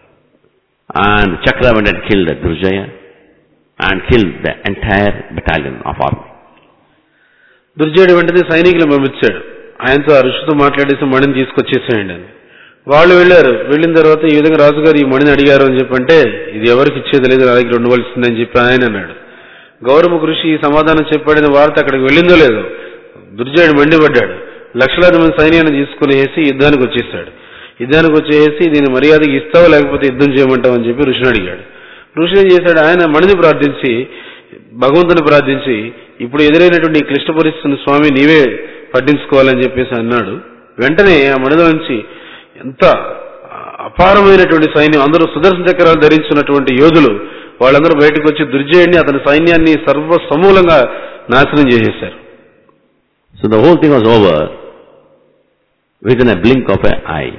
And the chakra went and killed the Durjaya and killed the entire battalion of army. దుర్జయుడు వెంటనే సైనికులు పంపించాడు, ఆయనతో ఆ ఋషితో మాట్లాడేసి మణిని తీసుకొచ్చేసేయండి అని. వాళ్ళు వెళ్ళారు. వెళ్ళిన తర్వాత ఈ విధంగా రాజుగారు ఈ మణిని అడిగారు అని చెప్పంటే, ఇది ఎవరికి ఇచ్చేది లేదు, నా దగ్గర ఉండవలసిందని చెప్పి ఆయన అన్నాడు. గౌరముఖ ఋషి ఈ సమాధానం చెప్పాడని వార్త అక్కడికి వెళ్ళిందో లేదో, దుర్జయుడు మండిపడ్డాడు. లక్షలాది మంది సైన్యాన్ని తీసుకునేసి యుద్ధానికి వచ్చేసాడు. యుద్ధానికి వచ్చేసి దీని మర్యాదకి ఇస్తావా లేకపోతే యుద్ధం చేయమంటావు అని చెప్పి ఋషిని అడిగాడు. ఋషి ఏం చేశాడు, ఆయన మణిని ప్రార్థించి, భగవంతుని ప్రార్థించి, ఇప్పుడు ఎదురైనటువంటి ఈ క్లిష్ట పరిస్థితిని స్వామి నీవే పట్టించుకోవాలని చెప్పేసి అన్నాడు. వెంటనే ఆ మణిలో నుంచి ఎంత అపారమైనటువంటి సైన్యం, అందరూ సుదర్శన చక్రాలు ధరించినటువంటి యోధులు, వాళ్ళందరూ బయటకు వచ్చి దుర్జయుడిని అతని సైన్యాన్ని సర్వసమూలంగా నాశనం చేసేశారు. So the whole thing was over within a blink of an eye.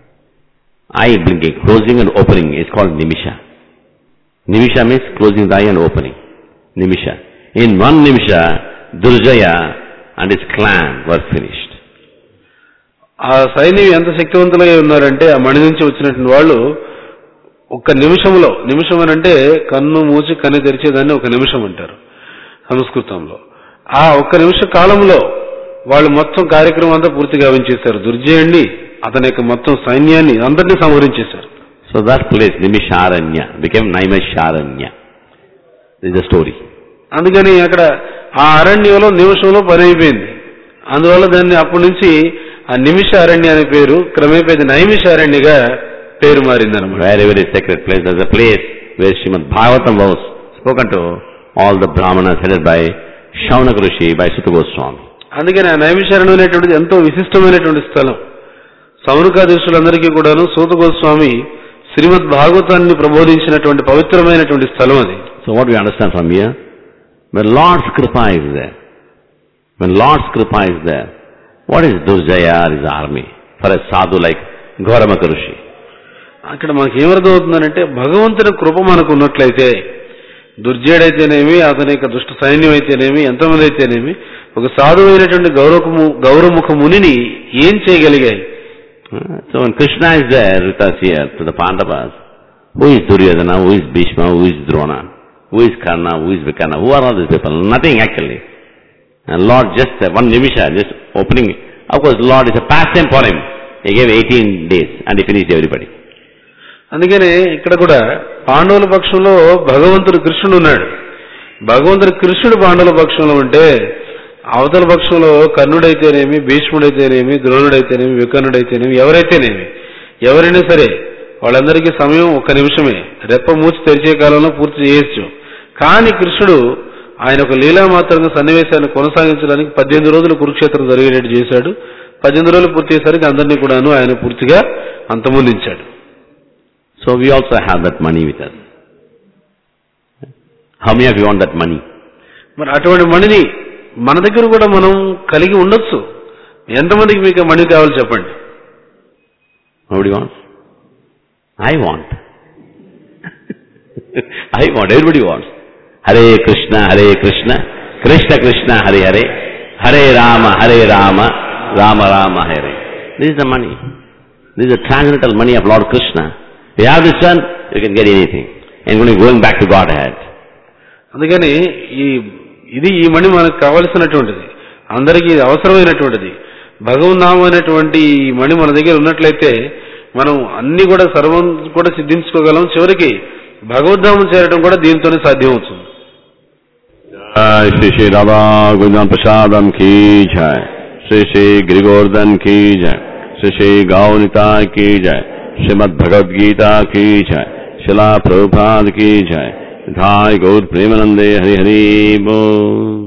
Eye blinking, closing and opening is called nimisha. Nimisha means closing the eye and opening. Nimisha. In one nimisha, Durjaya and his clan were finished. ఆ సైన్యం ఎంత శక్తివంతులుగా ఉన్నారంటే, ఆ మణి నుంచి వచ్చినటువంటి వాళ్ళు ఒక్క నిమిషంలో, నిమిషం అని అంటే కన్ను మూసి కన్ను తెరిచేదాన్ని ఒక నిమిషం అంటారు సంస్కృతంలో. ఆ ఒక్క నిమిష కాలంలో వాళ్ళు మొత్తం కార్యక్రమం అంతా పూర్తి గావించేశారు. దుర్జయుడిని, అతని యొక్క మొత్తం సైన్యాన్ని అందరినీ సంహరించేశారు. So that place, Nimisharanya, became Naimisharanya. This is the story. అందుకని అక్కడ ఆ అరణ్యంలో నిమిషంలో పని అయిపోయింది. అందువల్ల దాన్ని అప్పటి నుంచి ఆ నిమిష అరణ్య అనే పేరు క్రమేపీ నైమిషారణ్యగా పేరు మారిందన్నమాట. Very, very sacred place. There's a place where Srimad Bhagavatam was spoken to all the Brahmanas headed by Shaunaka Rishi, by Sutta Goswami. అందుకని ఆ నైమిషారణ్యం అనేటువంటిది ఎంతో విశిష్టమైనటువంటి స్థలం. సౌనకాదీశులందరికీ కూడాను సూత గోస్వామి శ్రీమద్ భాగవతాన్ని ప్రబోధించినటువంటి పవిత్రమైనటువంటి స్థలం అది. So what we understand from here? When Lord's Kripa is there, when Lord's Kripa is there, what is Durjaya or his army for a sadhu like Gauramukha Rishi? అక్కడ మనకి ఏమర్థమవుతుందంటే, భగవంతుని కృప మనకు ఉన్నట్లయితే, దుర్జయుడైతేనేమి, అతని యొక్క దుష్ట సైన్యం అయితేనేమి, ఎంతమంది అయితేనేమి, ఒక సాధువైనటువంటి గౌరముఖ మునిని ఏం చేయగలిగాయి? So when Krishna is there with us here, to the Pandavas, who is Duryodhana, who is Bhishma, who is Drona, who is Karna, who is Vikarna, who are all these people? Nothing actually. And Lord just one nimisha, just opening. Of course, Lord is a pastime for him. He gave 18 days and he finished everybody. అందుకనే ఇక్కడ కూడా పాండవుల పక్షంలో భగవంతుడు కృష్ణుడు ఉన్నాడు. భగవంతుడు కృష్ణుడు పాండవుల పక్షంలో ఉంటే, అవతల పక్షంలో కర్ణుడైతేనేమి, భీష్ముడైతేనేమి, ద్రోణుడైతేనేమి, వికర్ణుడైతేనేమి, ఎవరైనా సరే వాళ్ళందరికీ సమయం ఒక్క నిమిషమే, రెప్ప మూచి తెరిచే కాలంలో పూర్తి చేయొచ్చు. కానీ కృష్ణుడు ఆయన ఒక లీలామాత్రంగా సన్నివేశాన్ని కొనసాగించడానికి 18 రోజులు కురుక్షేత్రం జరిగేటట్టు చేశాడు. 18 రోజులు పూర్తి చేసరికి అందరినీ కూడాను ఆయన పూర్తిగా అంతమొందించాడు. So we also have that money with us. How many of you want that money? మరి అటువంటి మణిని మన దగ్గర కూడా మనం కలిగి ఉండొచ్చు. ఎంతమందికి మీకు మణి కావాలి చెప్పండి. Nobody wants? I want. I want. Everybody wants. Hare Krishna, Krishna Krishna, Hare Hare, Hare Rama, Rama Rama, Hare. This is the money. This is the transcendental money of Lord Krishna. If you have this one, you can get anything. And going back to Godhead. అందుకని ఈ మణి మనకు కావలసినటువంటిది, అందరికీ అవసరమైనటువంటిది. భగవన్నామం అనేటువంటి ఈ మణి మన దగ్గర ఉన్నట్లయితే మనం అన్ని కూడా సర్వం కూడా సిద్ధించుకోగలం. చివరికి భగవద్ధామం చేరడం కూడా దీంతోనే సాధ్యం అవుతుంది. శ్రీ శ్రీ రాధా గురునాథ ప్రసాదం కీ జయ, శ్రీ శ్రీ గిరిగోర్ధన్ కీ జయ, శ్రీ శ్రీ గౌనితా కీ జయ, శ్రీమద్ భగవద్గీతా కీ జయ, శిలా ప్రభుపాద్ కీ జయ. ధాయ్ గౌర్ ప్రేమానందే హరి హరి బోల్.